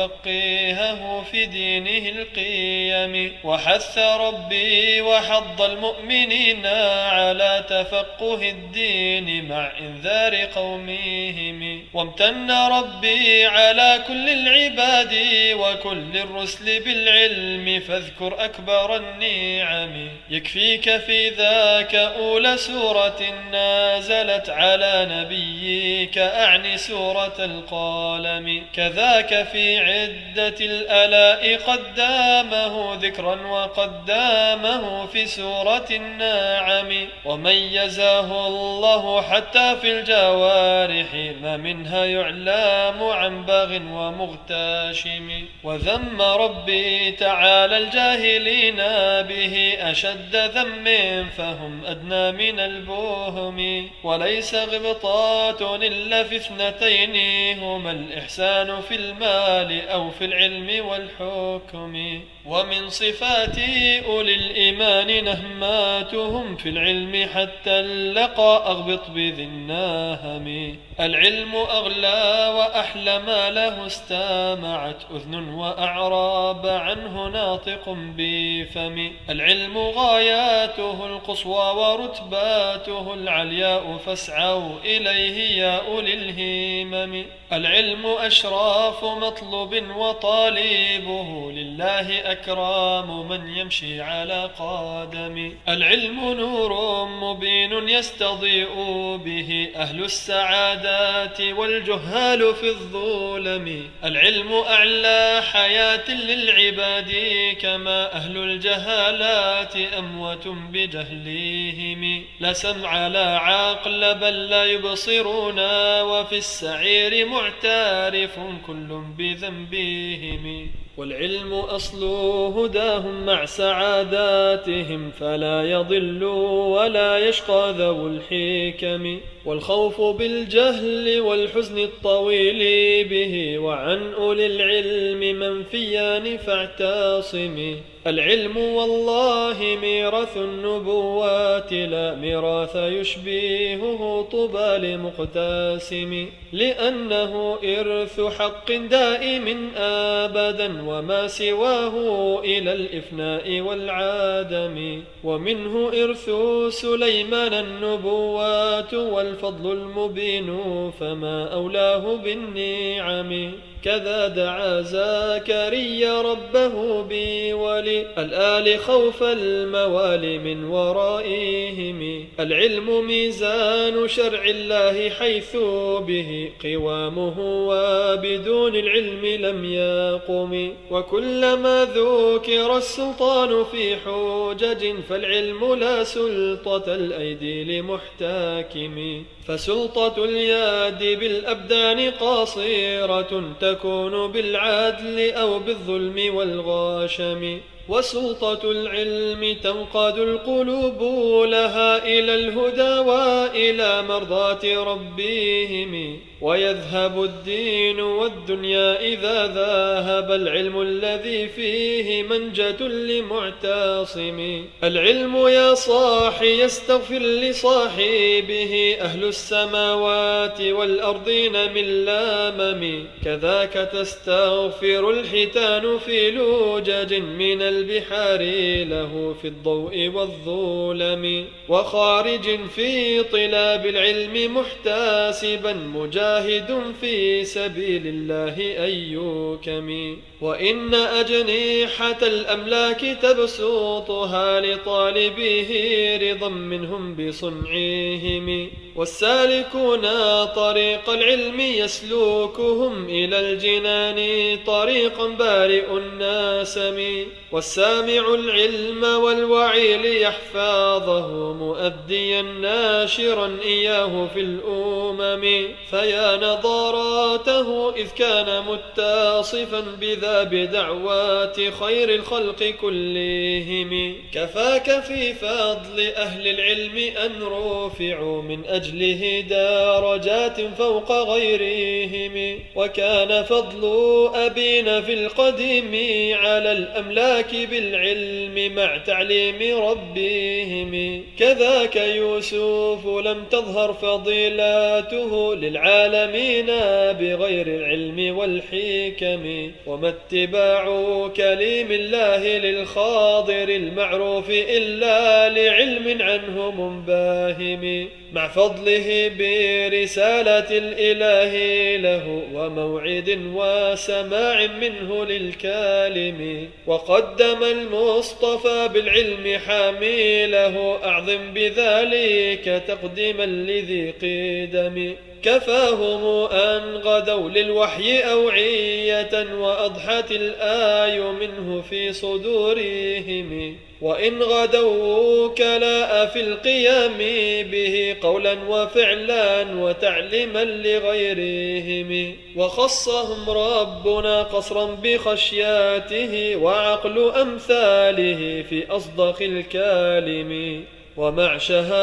يفقهه في دينه القيم، وحث ربي وحض المؤمنين على تفقه الدين مع إنذار قومهم، وامتن ربي على كل العباد وكل الرسل بالعلم فاذكر أكبر النعم. يكفيك في ذاك أولى سورة نازلت على نبيك أعني سورة القلم، كذاك في عدة الآلاء قدامه ذكرا وقدامه في سورة النعم، وميزه الله حتى في الجوارح ما منها يعلم عن باغ ومغتاشم، وذم ربي تعالى الجاهلين به أشد ذم فهم أدنى من البهم، وليس غبطات إلا في اثنتين هما الإحسان في المال أو في العلم والحكم، ومن صفات أولي الإيمان نهماتهم في العلم حتى اللقى أغبط بذي الناهم. العلم أغلى وأحلى ما له استمعت أذن وأعراب عنه ناطق بفم، العلم غاياته القصوى ورتباته العلياء فاسعوا إليه يا أولي الهمم. العلم أشراف مطلوب وطالبه لله أكرام من يمشي على قدم، العلم نور مبين يستضيء به أهل السعادات والجهال في الظلم، العلم أعلى حياة للعباد كما أهل الجهالات أموات بجهلهم، لا سمع لا عقل بل لا يبصرون وفي السعير معترف كل بذنبهم. والعلم أصل هداهم مع سعاداتهم، فلا يضل ولا يشقى ذو الحكم. والخوف بالجهل والحزن الطويل به، وعن أولي العلم منفيان فاعتصم. العلم والله ميراث النبوات، لا ميراث يشبهه طوبى لمقتسم. لأنه إرث حق دائم أبدا، وما سواه إلى الإفناء والعدم. ومنه إرث سليمان النبوات، والفضل المبين فما أولاه بالنعم. كذا دعا زكريا ربه بولي الآل خوف الموالي من ورائهم. العلم ميزان شرع الله، حيث به قوامه، وبدون العلم لم يقم. وكلما ذكر السلطان في حجج، فالعلم لا سلطة الأيدي لمحتكم. فسلطة اليد بالأبدان قاصرة، تكون بالعدل أو بالظلم والغشم. وسلطة العلم تنقاد القلوب لها إلى الهدى وإلى مرضاة ربهم. ويذهب الدين والدنيا إذا ذهب العلم الذي فيه منجة لمعتصم. العلم يا صاحي يستغفر لصاحبه أهل السماوات والأرضين من لامم. كذاك تستغفر الحيتان في لجج من البحار له في الضوء والظلم. وخارج في طلاب العلم محتسبا، مجاهد في سبيل الله أيكم. وإن أجنحة الأملاك تبسطها لطالبه رضا منهم بصنعهم. والسالكون طريق العلم يسلوكهم إلى الجنان طريقا بارئ الناسم. والسامع العلم والوعي ليحفظه مؤديا ناشرا إياه في الأمم. فيا نظراته إذ كان متصفا بذا بدعوات خير الخلق كلهم. كفاك في فضل أهل العلم أن رفعوا من أجله درجات فوق غيرهم. وكان فضل أبينا في القديم على الأملاك بالعلم مع تعليم ربهم. كذاك يوسف لم تظهر فضيلته للعالمين بغير العلم والحكم. وما اتباع كليم الله للخاضر المعروف إلا لعلم عنه منباهم. مع فضله برسالة الإله له، وموعد وسماع منه للكالم. وقدم المصطفى بالعلم حامله، أعظم بذلك تقديما لذي قدم. كفاهم أن غدوا للوحي أوعية، وأضحت الآي منه في صدورهم. وإن غدوا كلاء في القيام به قولا وفعلا وتعليما لغيرهم. وخصهم ربنا قصرا بخشياته، وعقل أمثاله في أصدق الكالم. ومع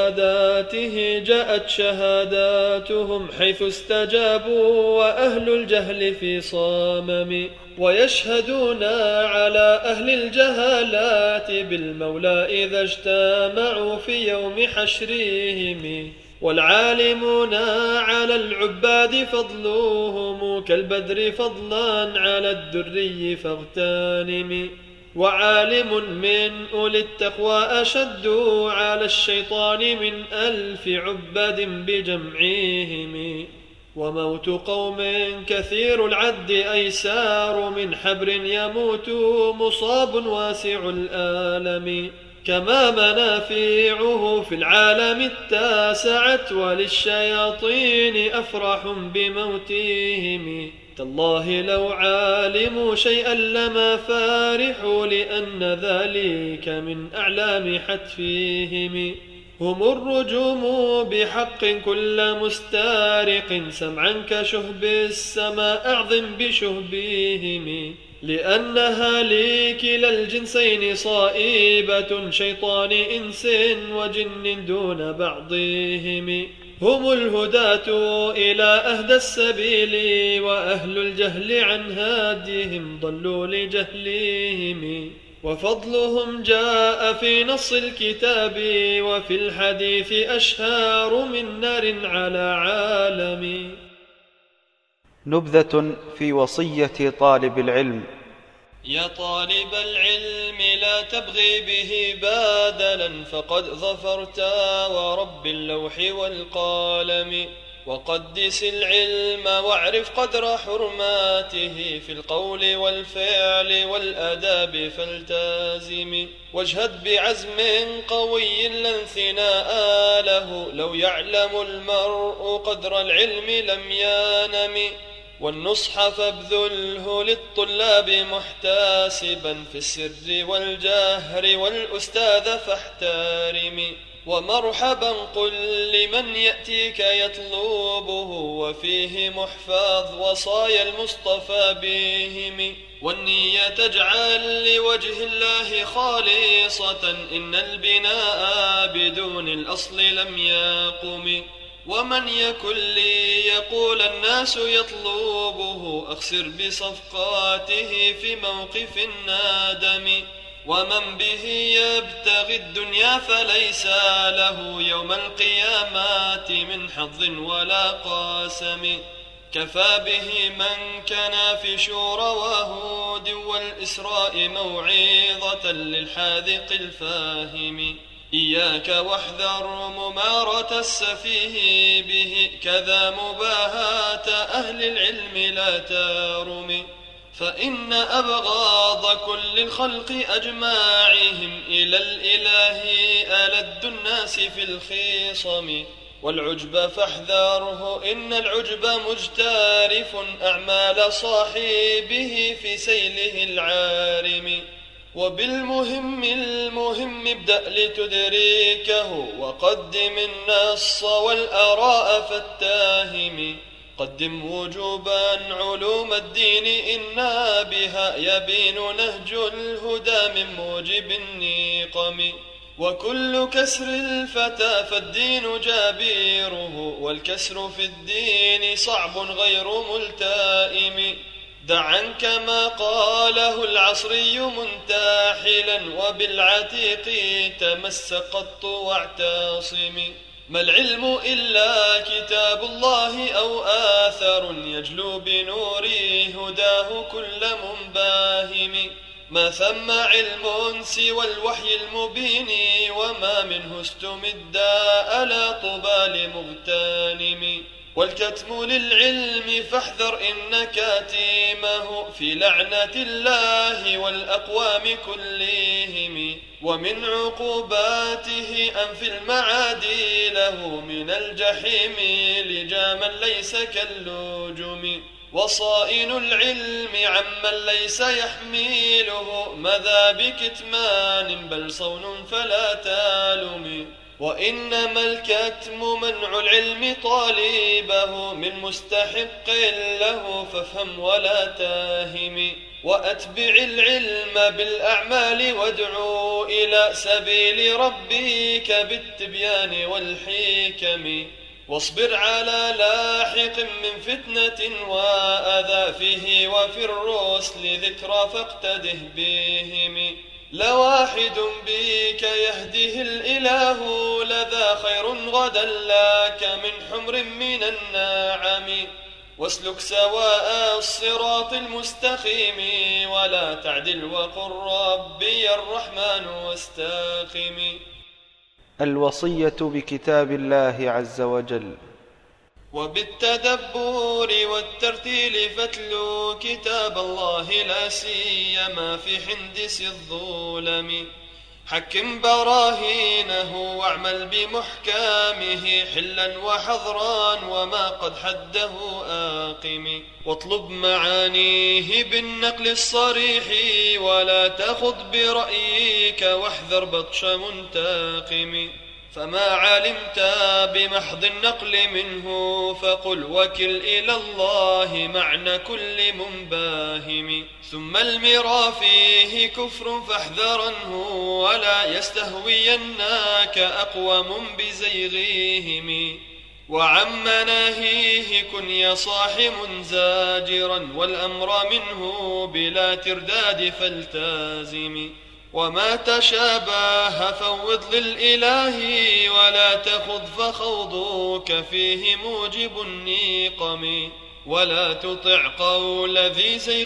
شهاداته جاءت شهاداتهم حيث استجابوا، وأهل الجهل في صمم. ويشهدون على أهل الجهالات بالمولى إذا اجتمعوا في يوم حشرهم. والعالمون على العباد فضلهم كالبدر فضلا على الدري فاغتنم. وعالم من أولي التقوى أشد على الشيطان من 1000 عباد بجمعهم. وموت قوم كثير العد أيسار من حبر يموت مصاب واسع الآلم. كما منافعه في العالم اتسعت، وللشياطين أفرح بموتهم. تالله لو علموا شيئا لما فارحوا، لأن ذلك من أعلام حتفهم. هم الرجوم بحق كل مستارق سمعا كشهب السماء أعظم بشهبهم، لأنها لكلا الجنسين صائبة شيطان إنس وجن دون بعضهم. هم الهداة إلى أهدى السبيل وأهل الجهل عن هاديهم ضلوا لجهلهم، وفضلهم جاء في نص الكتاب وفي الحديث أشهار من نار على عالم.
نبذة في وصية طالب العلم.
يا طالب العلم لا تبغي به بادلا، فقد ظفرت ورب اللوح والقلم، وقدس العلم واعرف قدر حرماته في القول والفعل والأداب فالتازم، واجهد بعزم قوي لا انثناء له، لو يعلم المرء قدر العلم لم ينم، والنصح فابذله للطلاب محتاسبا في السر والجهر والأستاذ فاحترم، ومرحبا قل لمن يأتيك يطلبه، وفيه محفظ وصايا المصطفى بهم، والنية تجعل لوجه الله خالصة، إن البناء بدون الأصل لم يقم، ومن يكن لي يقول الناس يطلبه، أخسر بصفقاته في موقف الندم، ومن به يبتغي الدنيا فليس له يوم القيامة من حظ ولا قاسم، كفى به من كان في شورى وهود والإسراء موعظة للحاذق الفاهم، إياك واحذر ممارة السفيه به، كذا مباهاة أهل العلم لا ترم، فإن أبغاض كل الخلق أجماعهم إلى الإله ألد الناس في الخصم، والعجب فاحذره إن العجب مجترف أعمال صاحبه في سيله العارم، وبالمهم ابدأ لتدركه، وقدم النص والآراء فاتهم، قدم وجوبا علوم الدين إنا بها يبين نهج الهدى من موجب النقم، وكل كسر الفتى فالدين جابيره، والكسر في الدين صعب غير ملتائم، دع عنك ما قاله العصري منتحلا، وبالعتيق تمسك قط واعتصم، ما العلم إلا كتاب الله أو آثر يجلو بنور هداه كل منباهم، ما ثم علم سوى الوحي المبين، وما منه استمد ألا طبى لمغتنم، والكتم للعلم فاحذر إن كاتمه في لعنة الله والأقوام كلهم، ومن عقوباته أنف المعادي له من الجحيم لجاما ليس كاللجم، وصائن العلم عمن ليس يحمله مذا بكتمان بل صون فلا تالم، وإنما الكتم منع العلم طالبه من مستحق له، فافهم ولا تاهم، وأتبع العلم بالأعمال وادعو إلى سبيل ربك بالتبيان والحكم، واصبر على لاحق من فتنة وأذى فيه وفي الرسل ذكرى فاقتده بهم، لواحد بك يهده الإله لذا خير غدا لك من حمر من النعم، واسلك سواء الصراط المستقيم ولا تعدل وقل ربي الرحمن واستقم.
الوصية بكتاب الله عز وجل.
وبالتدبر والترتيل فاتلو كتاب الله لا سيما في حندس الظلم، حكم براهينه واعمل بمحكامه حلا وحظرا وما قد حده آقم، واطلب معانيه بالنقل الصريح ولا تخض برأيك واحذر بطش منتقم، فما علمت بمحض النقل منه فقل وكل إلى الله معنى كل منباهم. ثم المرا فيه كفر فاحذرنه ولا يستهوينك أقوم بزيغيهم. وعن مناهيه كن يا صاح منزاجرا والأمر منه بلا ترداد فالتازم. وما تشابه فوض للإله ولا تخض فخوضك فيه موجب النقم. ولا تطع قول ذي زيغ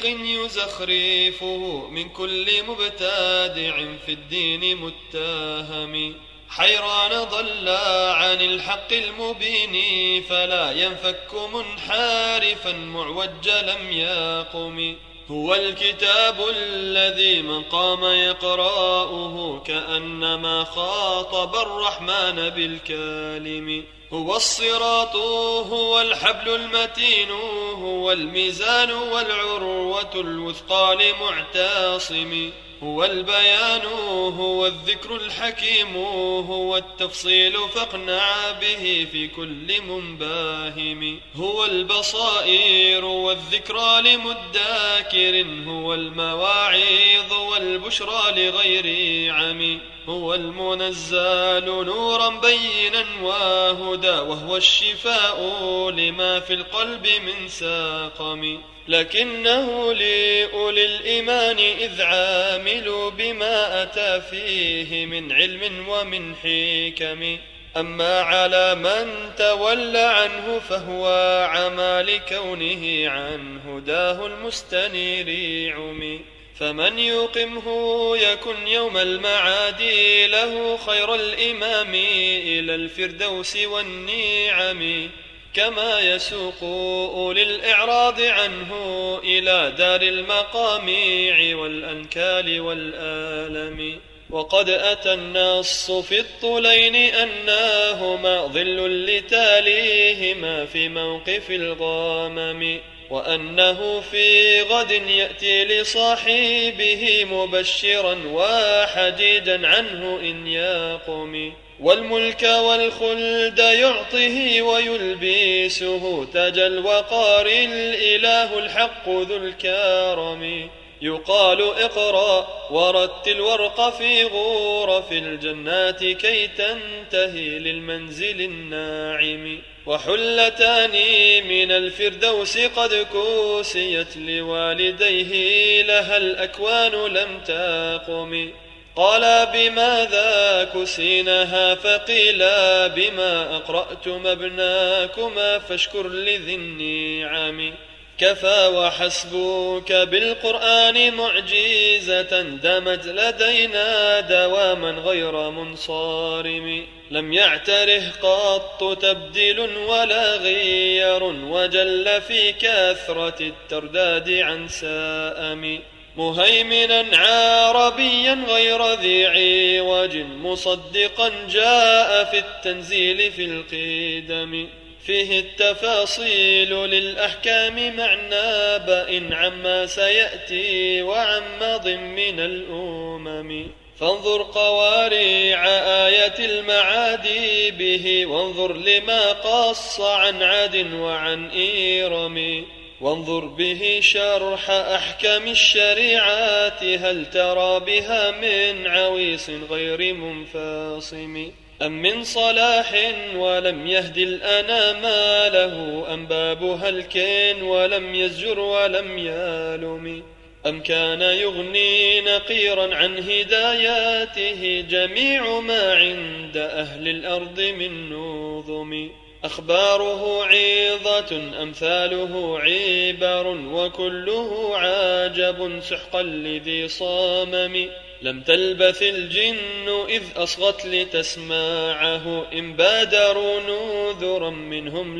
يزخرفه من كل مبتدع في الدين متهم. حيران ضل عن الحق المبين فلا ينفك منحارفا معوج لم يقم. هو الكتاب الذي من قام يقرأه كأنما خاطب الرحمن بالكالم. هو الصراط هو الحبل المتين هو الميزان والعروة الوثقى لمعتصم. هو البيان هو الذكر الحكيم هو التفصيل فاقنع به في كل منباهم. هو البصائر والذكرى لمداكر هو المواعظ والبشرى لغير عم. هو المنزل نورا بينا وهدى وهو الشفاء لما في القلب من ساقم. لكنه لأولي الإيمان إذ عاملوا بما أتى فيه من علم ومن حكم. أما على من تولى عنه فهو عمى لكونه عن هداه المستنير عمي. فمن يقمه يكن يوم المعاد له خير الإمام إلى الفردوس والنعم. كما يسوق أولي الإعراض عنه إلى دار المقاميع والأنكال والآلم. وقد أتى النص في الطولين أنهما ظل لتاليهما في موقف الغامم. وأنه في غد يأتي لصاحبه مبشرا وحديدا عنه إن يقم. والملك والخلد يعطيه ويلبسه تاج الوقار الإله الحق ذو الكرم. يقال اقرأ ورتل وارق في غرف الجنات كي تنتهي للمنزل الناعم. وحلتان من الفردوس قد كوسيت لوالديه لها الأكوان لم تقم. قال بماذا كسينها فقيل بما أقرأتم ابناكما فاشكر لذي النعم. كفى وحسبك بالقرآن معجزة دامت لدينا دواما غير منصارم. لم يعتره قط تبديل ولا غير وجل في كثرة الترداد عن سائم. مهيمنا عربيا غير ذي عوج مصدقا جاء في التنزيل في القدم. فيه التفاصيل للأحكام معنى بإن عما سيأتي وعن ماض من الأمم. فانظر قوارع آية المعاد به وانظر لما قص عن عاد وعن إيرم. وانظر به شرح أحكام الشريعات هل ترى بها من عويص غير منفصم. أم من صلاح ولم يهد الأنام له أم باب هلك ولم يزجر ولم يالم. أم كان يغني نقيرا عن هداياته جميع ما عند أهل الأرض من نظم. أخباره عظة أمثاله عبر وكله عجب سحقا لذي صامم. لم تلبث الجن إذ أصغت لتسمعه إن بادروا نذرا منهم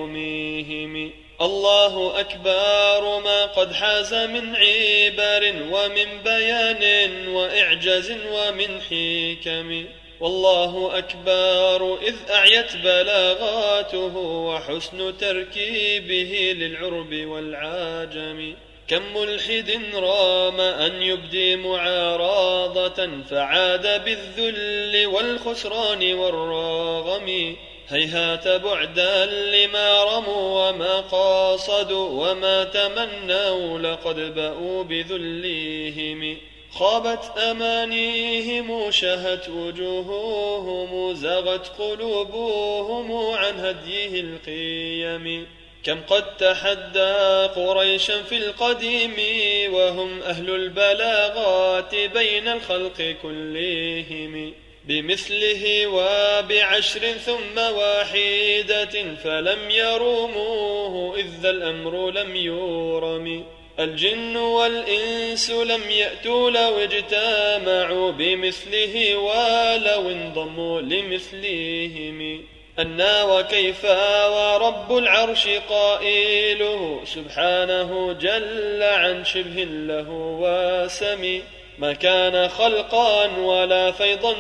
لقومهم. الله أكبر ما قد حاز من عبر ومن بيان وإعجاز ومن حكم. والله أكبر إذ أعيت بلاغاته وحسن تركيبه للعرب والعاجم. كم ملحد رام أن يبدي معارضة فعاد بالذل والخسران والراغم. هيهات بعدا لما رموا وما قاصدوا وما تمنوا لقد بأوا بذلهم. خابت أمانيهم شهت وجوههم زغت قلوبهم عن هديه القيم. كم قد تحدى قريشا في القديم وهم أهل البلاغات بين الخلق كلهم. بمثله وبعشر ثم واحدة فلم يروموه إذ ذا الأمر لم يورم. الجن والإنس لم يأتوا لو اجتمعوا بمثله ولو انضموا لمثلهم. أنا وكيف ورب العرش قائله سبحانه جل عن شبه له وسمي. ما كان خلقا ولا فيضا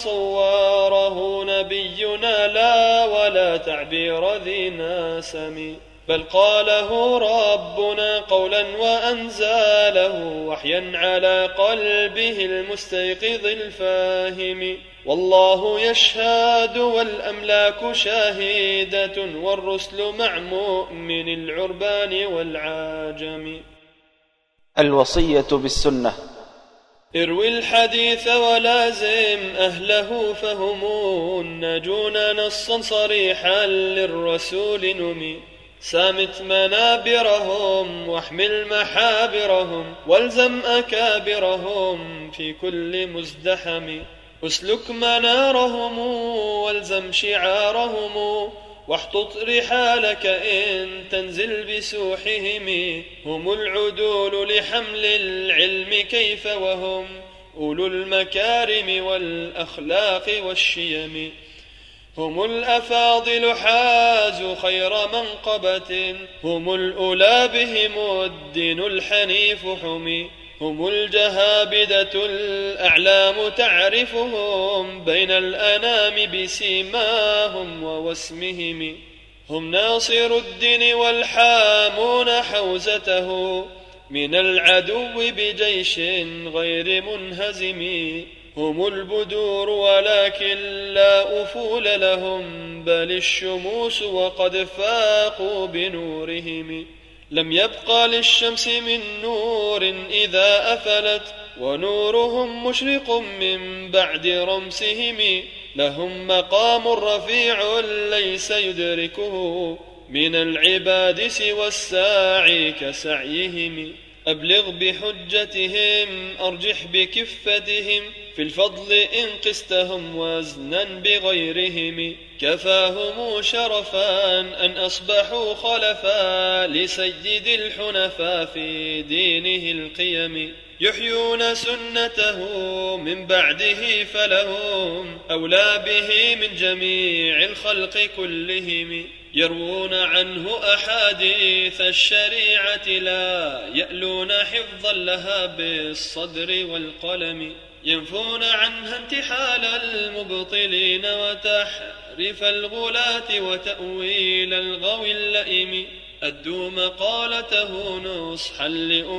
تصوره نبينا لا ولا تعبير ذي ناسم. بل قاله ربنا قولا وأنزاله وحيا على قلبه المستيقظ الفاهم. والله يشهد والأملاك شاهدة والرسل مع مؤمن العربان والعاجم.
الوصية بالسنة.
اروي الحديث ولازم أهله فهم الناجون نصا صريحا للرسول نمي. سامت منابرهم واحمل محابرهم والزم أكابرهم في كل مزدحم. اسلك منارهم والزم شعارهم واحطط رحالك إن تنزل بسوحهم. هم العدول لحمل العلم كيف وهم أولو المكارم والأخلاق والشيم. هم الأفاضل حازوا خير منقبة هم الأولى بهم الدين الحنيف حمي. هم الجهابدة الأعلام تعرفهم بين الأنام بسيماهم ووسمهم. هم ناصر الدين والحامون حوزته من العدو بجيش غير منهزم. هم البدور ولكن لا أفول لهم بل الشموس وقد فاقوا بنورهم. لم يبق للشمس من نور إذا أفلت ونورهم مشرق من بعد رمسهم. لهم مقام رفيع ليس يدركه من العباد سوى الساعي كسعيهم. أبلغ بحجتهم أرجح بكفتهم في الفضل إن قستهم وزنا بغيرهم. كفاهم شرفا أن أصبحوا خلفا لسيد الحنفاء في دينه القيم. يحيون سنته من بعده فلهم أولى به من جميع الخلق كلهم. يروون عنه أحاديث الشريعة لا يألون حفظا لها بالصدر والقلم. ينفون عنها انتحال المبطلين وتحريف الغلاة وتأويل الغوي اللئيم. أدوا مقالته نصحا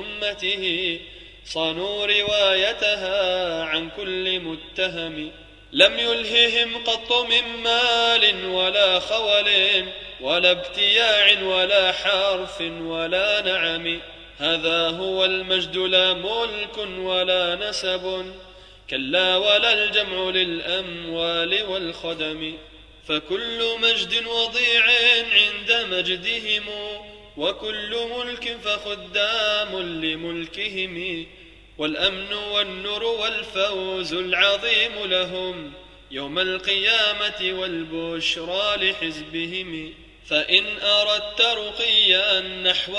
لأمته صانوا روايتها عن كل متهم. لم يلههم قط من مال ولا خول ولا ابتياع ولا حرف ولا نعم. هذا هو المجد لا ملك ولا نسب كلا ولا الجمع للأموال والخدم. فكل مجد وضيع عند مجدهم وكل ملك فخدام لملكهم. والأمن والنور والفوز العظيم لهم يوم القيامة والبشرى لحزبهم. فإن أردت رقيا نحو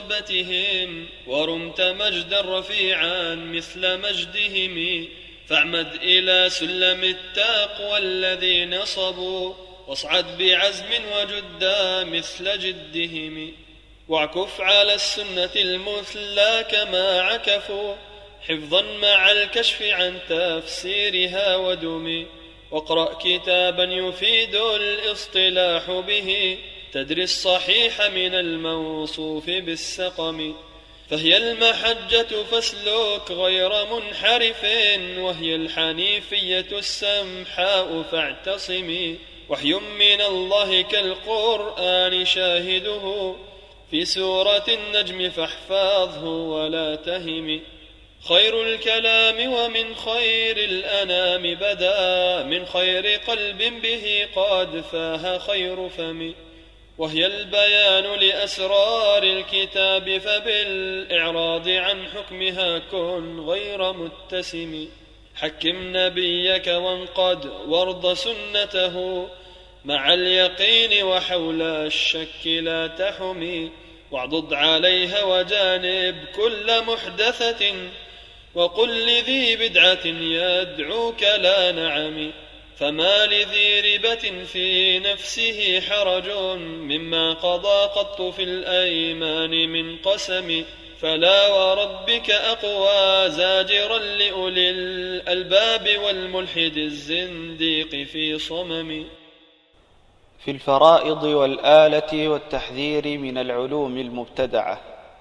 رتبتهم ورمت مجدا رفيعا مثل مجدهم فاعمد إلى سلم التقوى الذي نصبوا واصعد بعزم وجدا مثل جدهم. واعكف على السنة المثلى كما عكفوا حفظا مع الكشف عن تفسيرها ودم. واقرأ كتابا يفيد الاصطلاح به تدري الصحيح من الموصوف بالسقم. فهي المحجة فاسلك غير منحرف، وهي الحنيفية السمحاء فاعتصمي. وحي من الله كالقرآن شاهده، في سورة النجم فاحفظه ولا تهم. خير الكلام ومن خير الأنام بدا، من خير قلب به قد فاه خير فم. وهي البيان لأسرار الكتاب، فبالإعراض عن حكمها كن غير متسم. حكم نبيك وانقد وارض سنته، مع اليقين وحول الشك لا تحمي. واعضد عليها وجانب كل محدثة، وقل لذي بدعة يدعوك لا نعم. فما لذي ربة في نفسه حرج، مما قضى قط في الأيمان من قسم. فلا وربك أقوى زاجرا لأولي الألباب، والملحد الزنديق في صمم.
في الفرائض والآلة والتحذير من العلوم المبتدعة.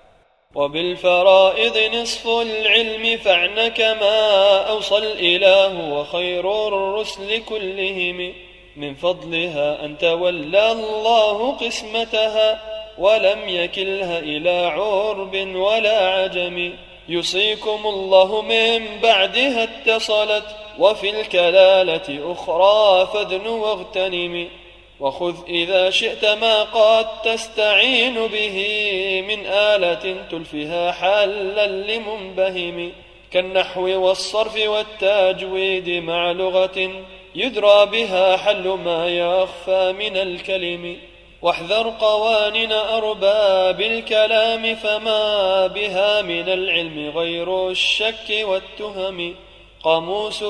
وبالفرائض نصف العلم فاعن كما أوصى الإله، وخير الرسل كلهم من فضلها أن تولى الله قسمتها، ولم يكلها إلى عرب ولا عجم. يوصيكم الله من بعدها اتصلت، وفي الكلالة أخرى فادن واغتنم. وخذ إذا شئت ما قد تستعين به، من آلة تلفها حلا لمنبهم. كالنحو والصرف والتجويد مع لغة، يدرى بها حل ما يخفى من الكلم. واحذر قوانين أرباب الكلام، فما بها من العلم غير الشك والتهم. قاموس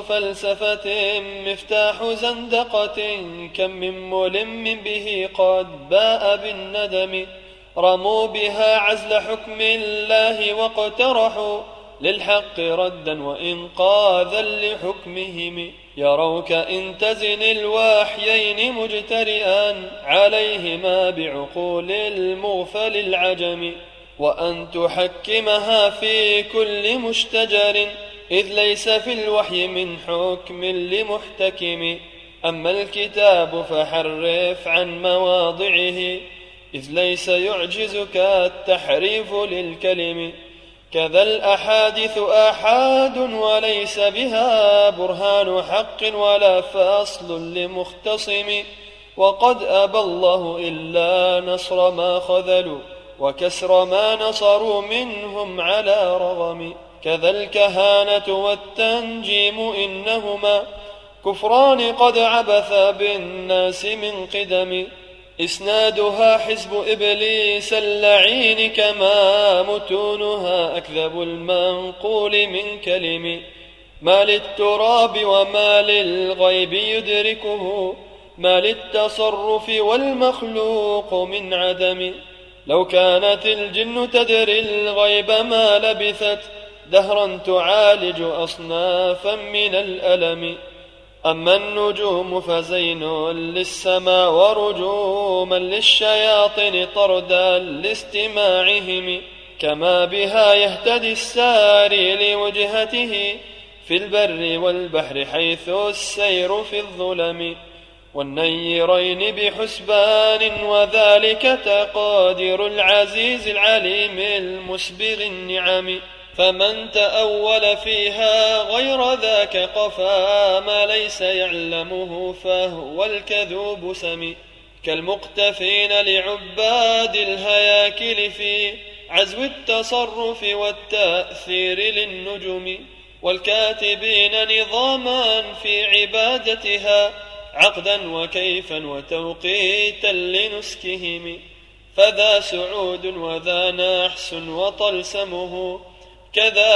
فلسفة مفتاح زندقة، كم من ملم به قد باء بالندم. رموا بها عزل حكم الله، واقترحوا للحق ردا وإنقاذا لحكمهم. يروك إن تزن الوحيين مجترئا عليهما بعقول المغفل العجم، وأن تحكمها في كل مشتجر، إذ ليس في الوحي من حكم لمحتكم. أما الكتاب فحرف عن مواضعه، إذ ليس يعجزك التحريف للكلم. كذا الأحاديث آحاد وليس بها برهان حق ولا فصل لمختصم. وقد أبى الله إلا نصر ما خذلوا، وكسر ما نصروا منهم على رغم. كذا الكهانة والتنجيم إنهما كفران قد عبث بالناس من قدم. إسنادها حزب إبليس اللعين، كما متونها أكذب المنقول من كلم. ما للتراب وما للغيب يدركه، ما للتصرف والمخلوق من عدم. لو كانت الجن تدري الغيب ما لبثت دهرا تعالج أصنافا من الألم. أما النجوم فزين للسماء، ورجوما للشياطين طردا لاستماعهم. كما بها يهتدي الساري لوجهته، في البر والبحر حيث السير في الظلم. والنيرين بحسبان، وذلك تقادير العزيز العليم المسبغ النعم. فمن تأول فيها غير ذاك قفا ما ليس يعلمه، فهو الكذوب سمي. كالمقتفين لعباد الهياكل في عزو التصرف والتأثير للنجم، والكاتبين نظاما في عبادتها عقدا وكيفا وتوقيتا لنسكهم. فذا سعود وذا نحس وطلسمه، كذا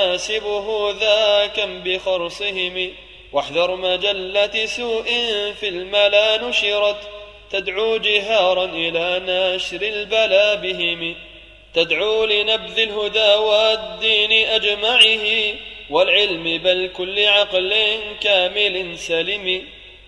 وناسبه ذا كم بخرصهم. واحذر مجلة سوء في الملا نشرت، تدعو جهارا إلى نشر البلا بهم. تدعو لنبذ الهدى والدين أجمعه، والعلم بل كل عقل كامل سلم.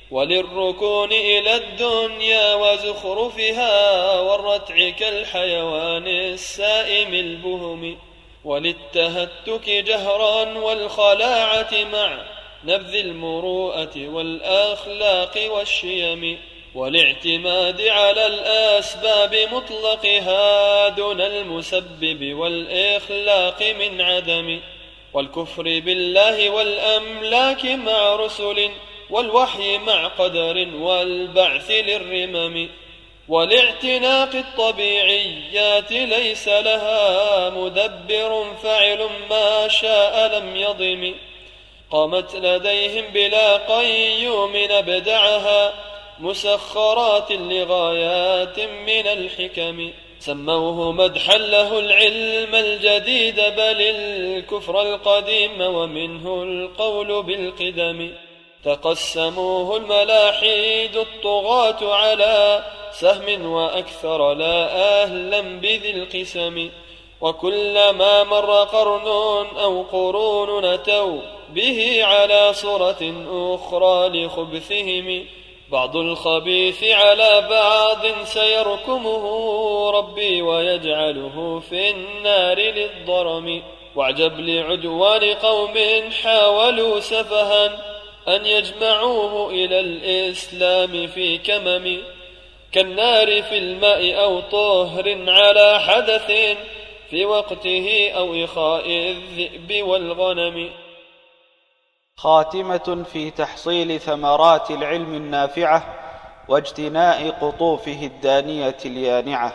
وللركون إلى الدنيا وزخرفها، والرتع كالحيوان السائم البهم. وللتهتك جهرا والخلاعة مع نبذ المروءة والأخلاق والشيم، والاعتماد على الأسباب مطلقها دون المسبب والإخلاق من عدم، والكفر بالله والأملاك مع رسل والوحي مع قدر والبعث للرمم، والاعتناق الطبيعيات ليس لها مدبر فاعل ما شاء لم يضم، قامت لديهم بلا قيوم أبدعها مسخرات لغايات من الحكم، سموه مدحا له العلم الجديد بل الكفر القديم ومنه القول بالقدم، تقسموه الملاحيد الطغاة على سهم وأكثر لا أهلا بذي القسم، وكلما مر قرن أو قرون نتوا به على صورة أخرى لخبثهم، بعض الخبيث على بعض سيركمه ربي ويجعله في النار للضرم، واعجب لعدوان قوم حاولوا سفها أن يجمعوه إلى الإسلام في كمم، كالنار في الماء أو طهر على حدث في وقته أو إخاء الذئب والغنم.
خاتمة في تحصيل ثمرات العلم النافعة واجتناء قطوفه الدانية اليانعة.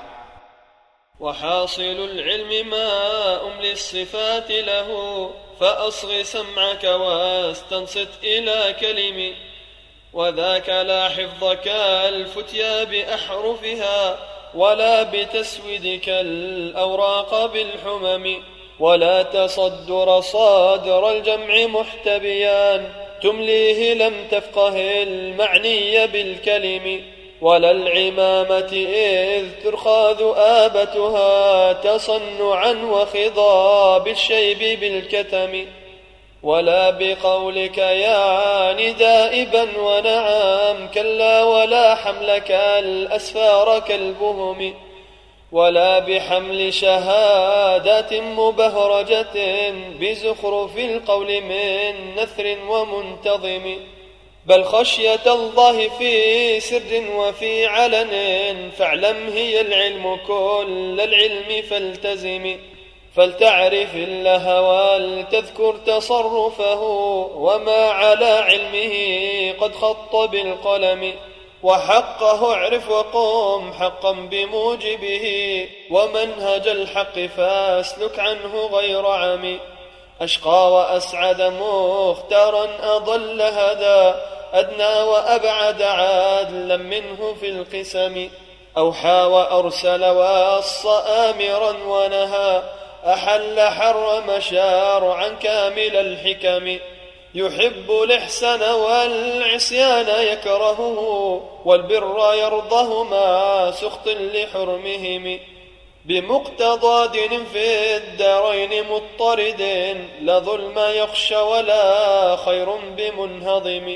وحاصل العلم ماء للصفات له، فأصغ سمعك واستنصت إلى كلم، وذاك لا حفظ كالفتيا بأحرفها ولا بتسويدك الأوراق بالحمم، ولا تصدر صادر الجمع محتبيان تمليه لم تفقه المعني بالكلم، ولا العمامة إذ ترخى ذؤابتها تصنعا وخضاب الشيب بالكتم، ولا بقولك يعني دائبا ونعم كلا ولا حملك الأسفار كالبهم، ولا بحمل شهادات مبهرجة بزخرف القول من نثر ومنتظم، بل خشية الله في سر وفي علن، فاعلم هي العلم كل العلم فالتزم، فلتعرف الله ولتذكر تصرفه وما على علمه قد خط بالقلم، وحقه اعرف وقم حقا بموجبه، ومنهج الحق فاسلك عنه غير عمي، أشقى وأسعد مختارا أضل هدى أدنى وأبعد عادلا منه في القسم، أوحى وأرسل وأص آمرا ونهى أحل حرم شارعا كامل الحكم، يحب الإحسان والعصيان يكرهه والبر يرضه مع سخط لحرمهم، بمقتضى دين في الدارين مضطرد لا ظلم يخشى ولا خير بمنهضم،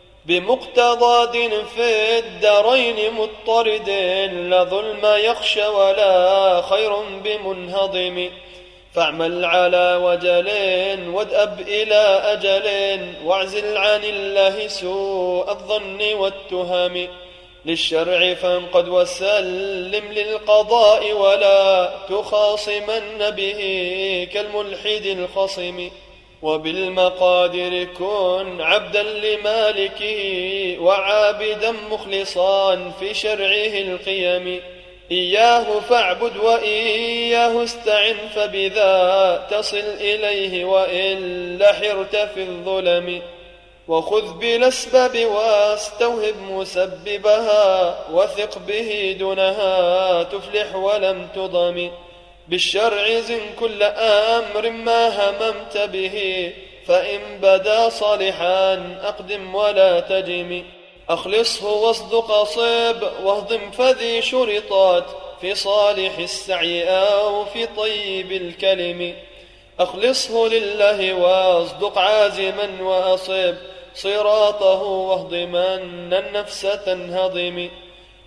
بمقتضى دين في الدارين مضطرد لا ظلم يخشى ولا خير بمنهضم، فاعمل على وجل وادأب إلى أجل واعزل عن الله سوء الظن والتهم، للشرع فانقد وسلم للقضاء ولا تخاصمن به كالملحد الخصم، وبالمقادر كن عبدا لمالكه وعابدا مخلصا في شرعه القيم، إياه فاعبد وإياه استعن فبذا تصل إليه وإلا حرت في الظلم، وخذ بالأسباب واستوهب مسببها وثق به دونها تفلح ولم تضم، بالشرع زن كل أمر ما هممت به فإن بدا صالحا أقدم ولا تجم، أخلصه واصدق صب واهضم فذي شرطات في صالح السعي أو في طيب الكلم، أخلصه لله واصدق عازما وأصب صراطه واهضمن النفس تنهضم،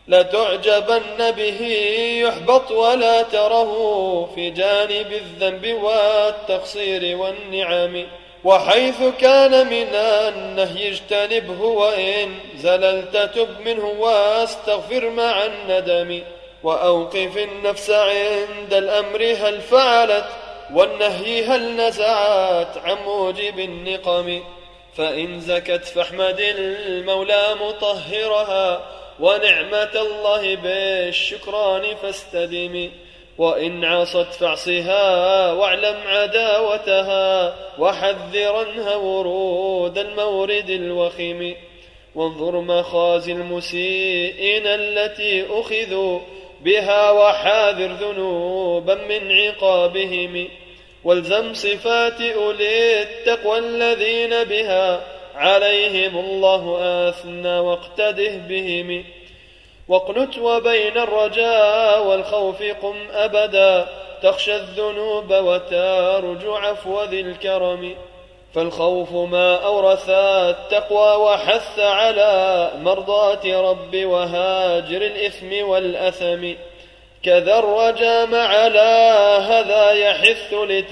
لتعجبن به يحبط ولا تره في جانب الذنب والتقصير والنعم. وحيث كان من النهي اجتنبه، وإن زللت تب منه واستغفر مع الندم. وأوقف النفس عند الأمر هل فعلت، والنهي هل نزعت عن موجب النقم. فإن زكت فاحمد المولى مطهرها، ونعمة الله بالشكران فاستدم. وإن عصت فاعصها واعلم عداوتها، وحذرنها ورود المورد الوخيم. وانظر مخازي المسيئين التي أخذوا بها، وحاذر ذنوبا من عقابهم. والزم صفات أولي التقوى الذين بها عليهم الله أثنى، واقتده بهم. واقنت وبين الرجاء والخوف قم أبدا، تخشى الذنوب وترجو عفو ذي الكرم. فالخوف ما أورث التقوى وحث على مرضاة رب وهاجر الإثم والأثم. كذا الرجا على هذا يحث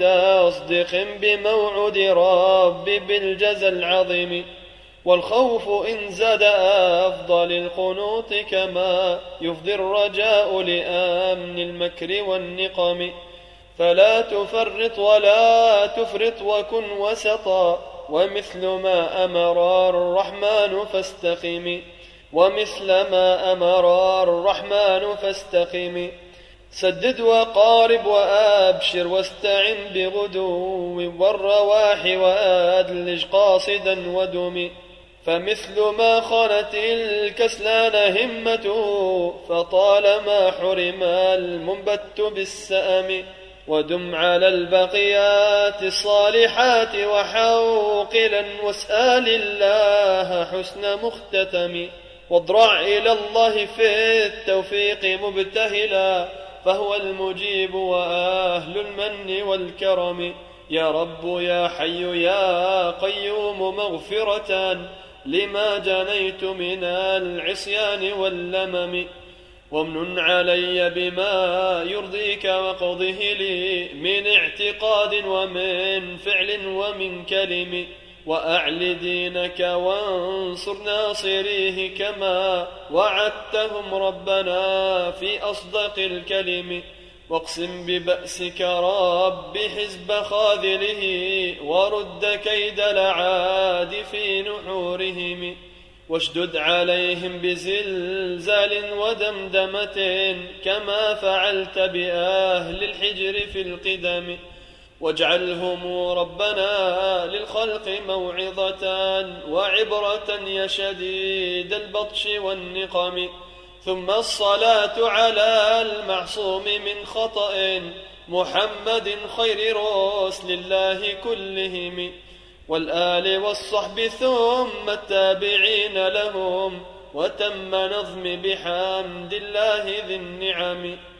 لتصدق بموعد رب بالجزى العظيم. والخوف إن زاد أفضل القنوط، كما يفضي الرجاء لأمن المكر والنقم. فلا تفرط ولا تفرط وكن وسطا، ومثل ما أمر الرحمن فاستقم. ومثل ما أمر الرحمن فاستقم. سدد وقارب وأبشر واستعن بغدو والرواح، وأدلج قاصدا ودم. فمثل ما خانت الكسلان همته، فطالما حرم المنبت بالسأم. ودم على البقيات الصالحات وحوقلا، واسأل الله حسن مختتم. واضرع إلى الله في التوفيق مبتهلا، فهو المجيب وأهل المن والكرم. يا رب يا حي يا قيوم مغفرة لما جنيت من العصيان واللمم. وامنن علي بما يرضيك واقضه لي من اعتقاد ومن فعل ومن كلم. وأعل دينك وانصر ناصريه، كما وعدتهم ربنا في أصدق الكلم. واقسم ببأسك رب حزب خاذله، ورد كيد الأعاد في نحورهم. واشدد عليهم بزلزال ودمدمة، كما فعلت بأهل الحجر في القدم. واجعلهم ربنا للخلق موعظة وعبرة يا شديد البطش والنقم. ثم الصلاة على المعصوم من خطأ، محمد خير رسل الله كلهم. والآل والصحب ثم التابعين لهم، وتم نظم بحمد الله ذي النعم.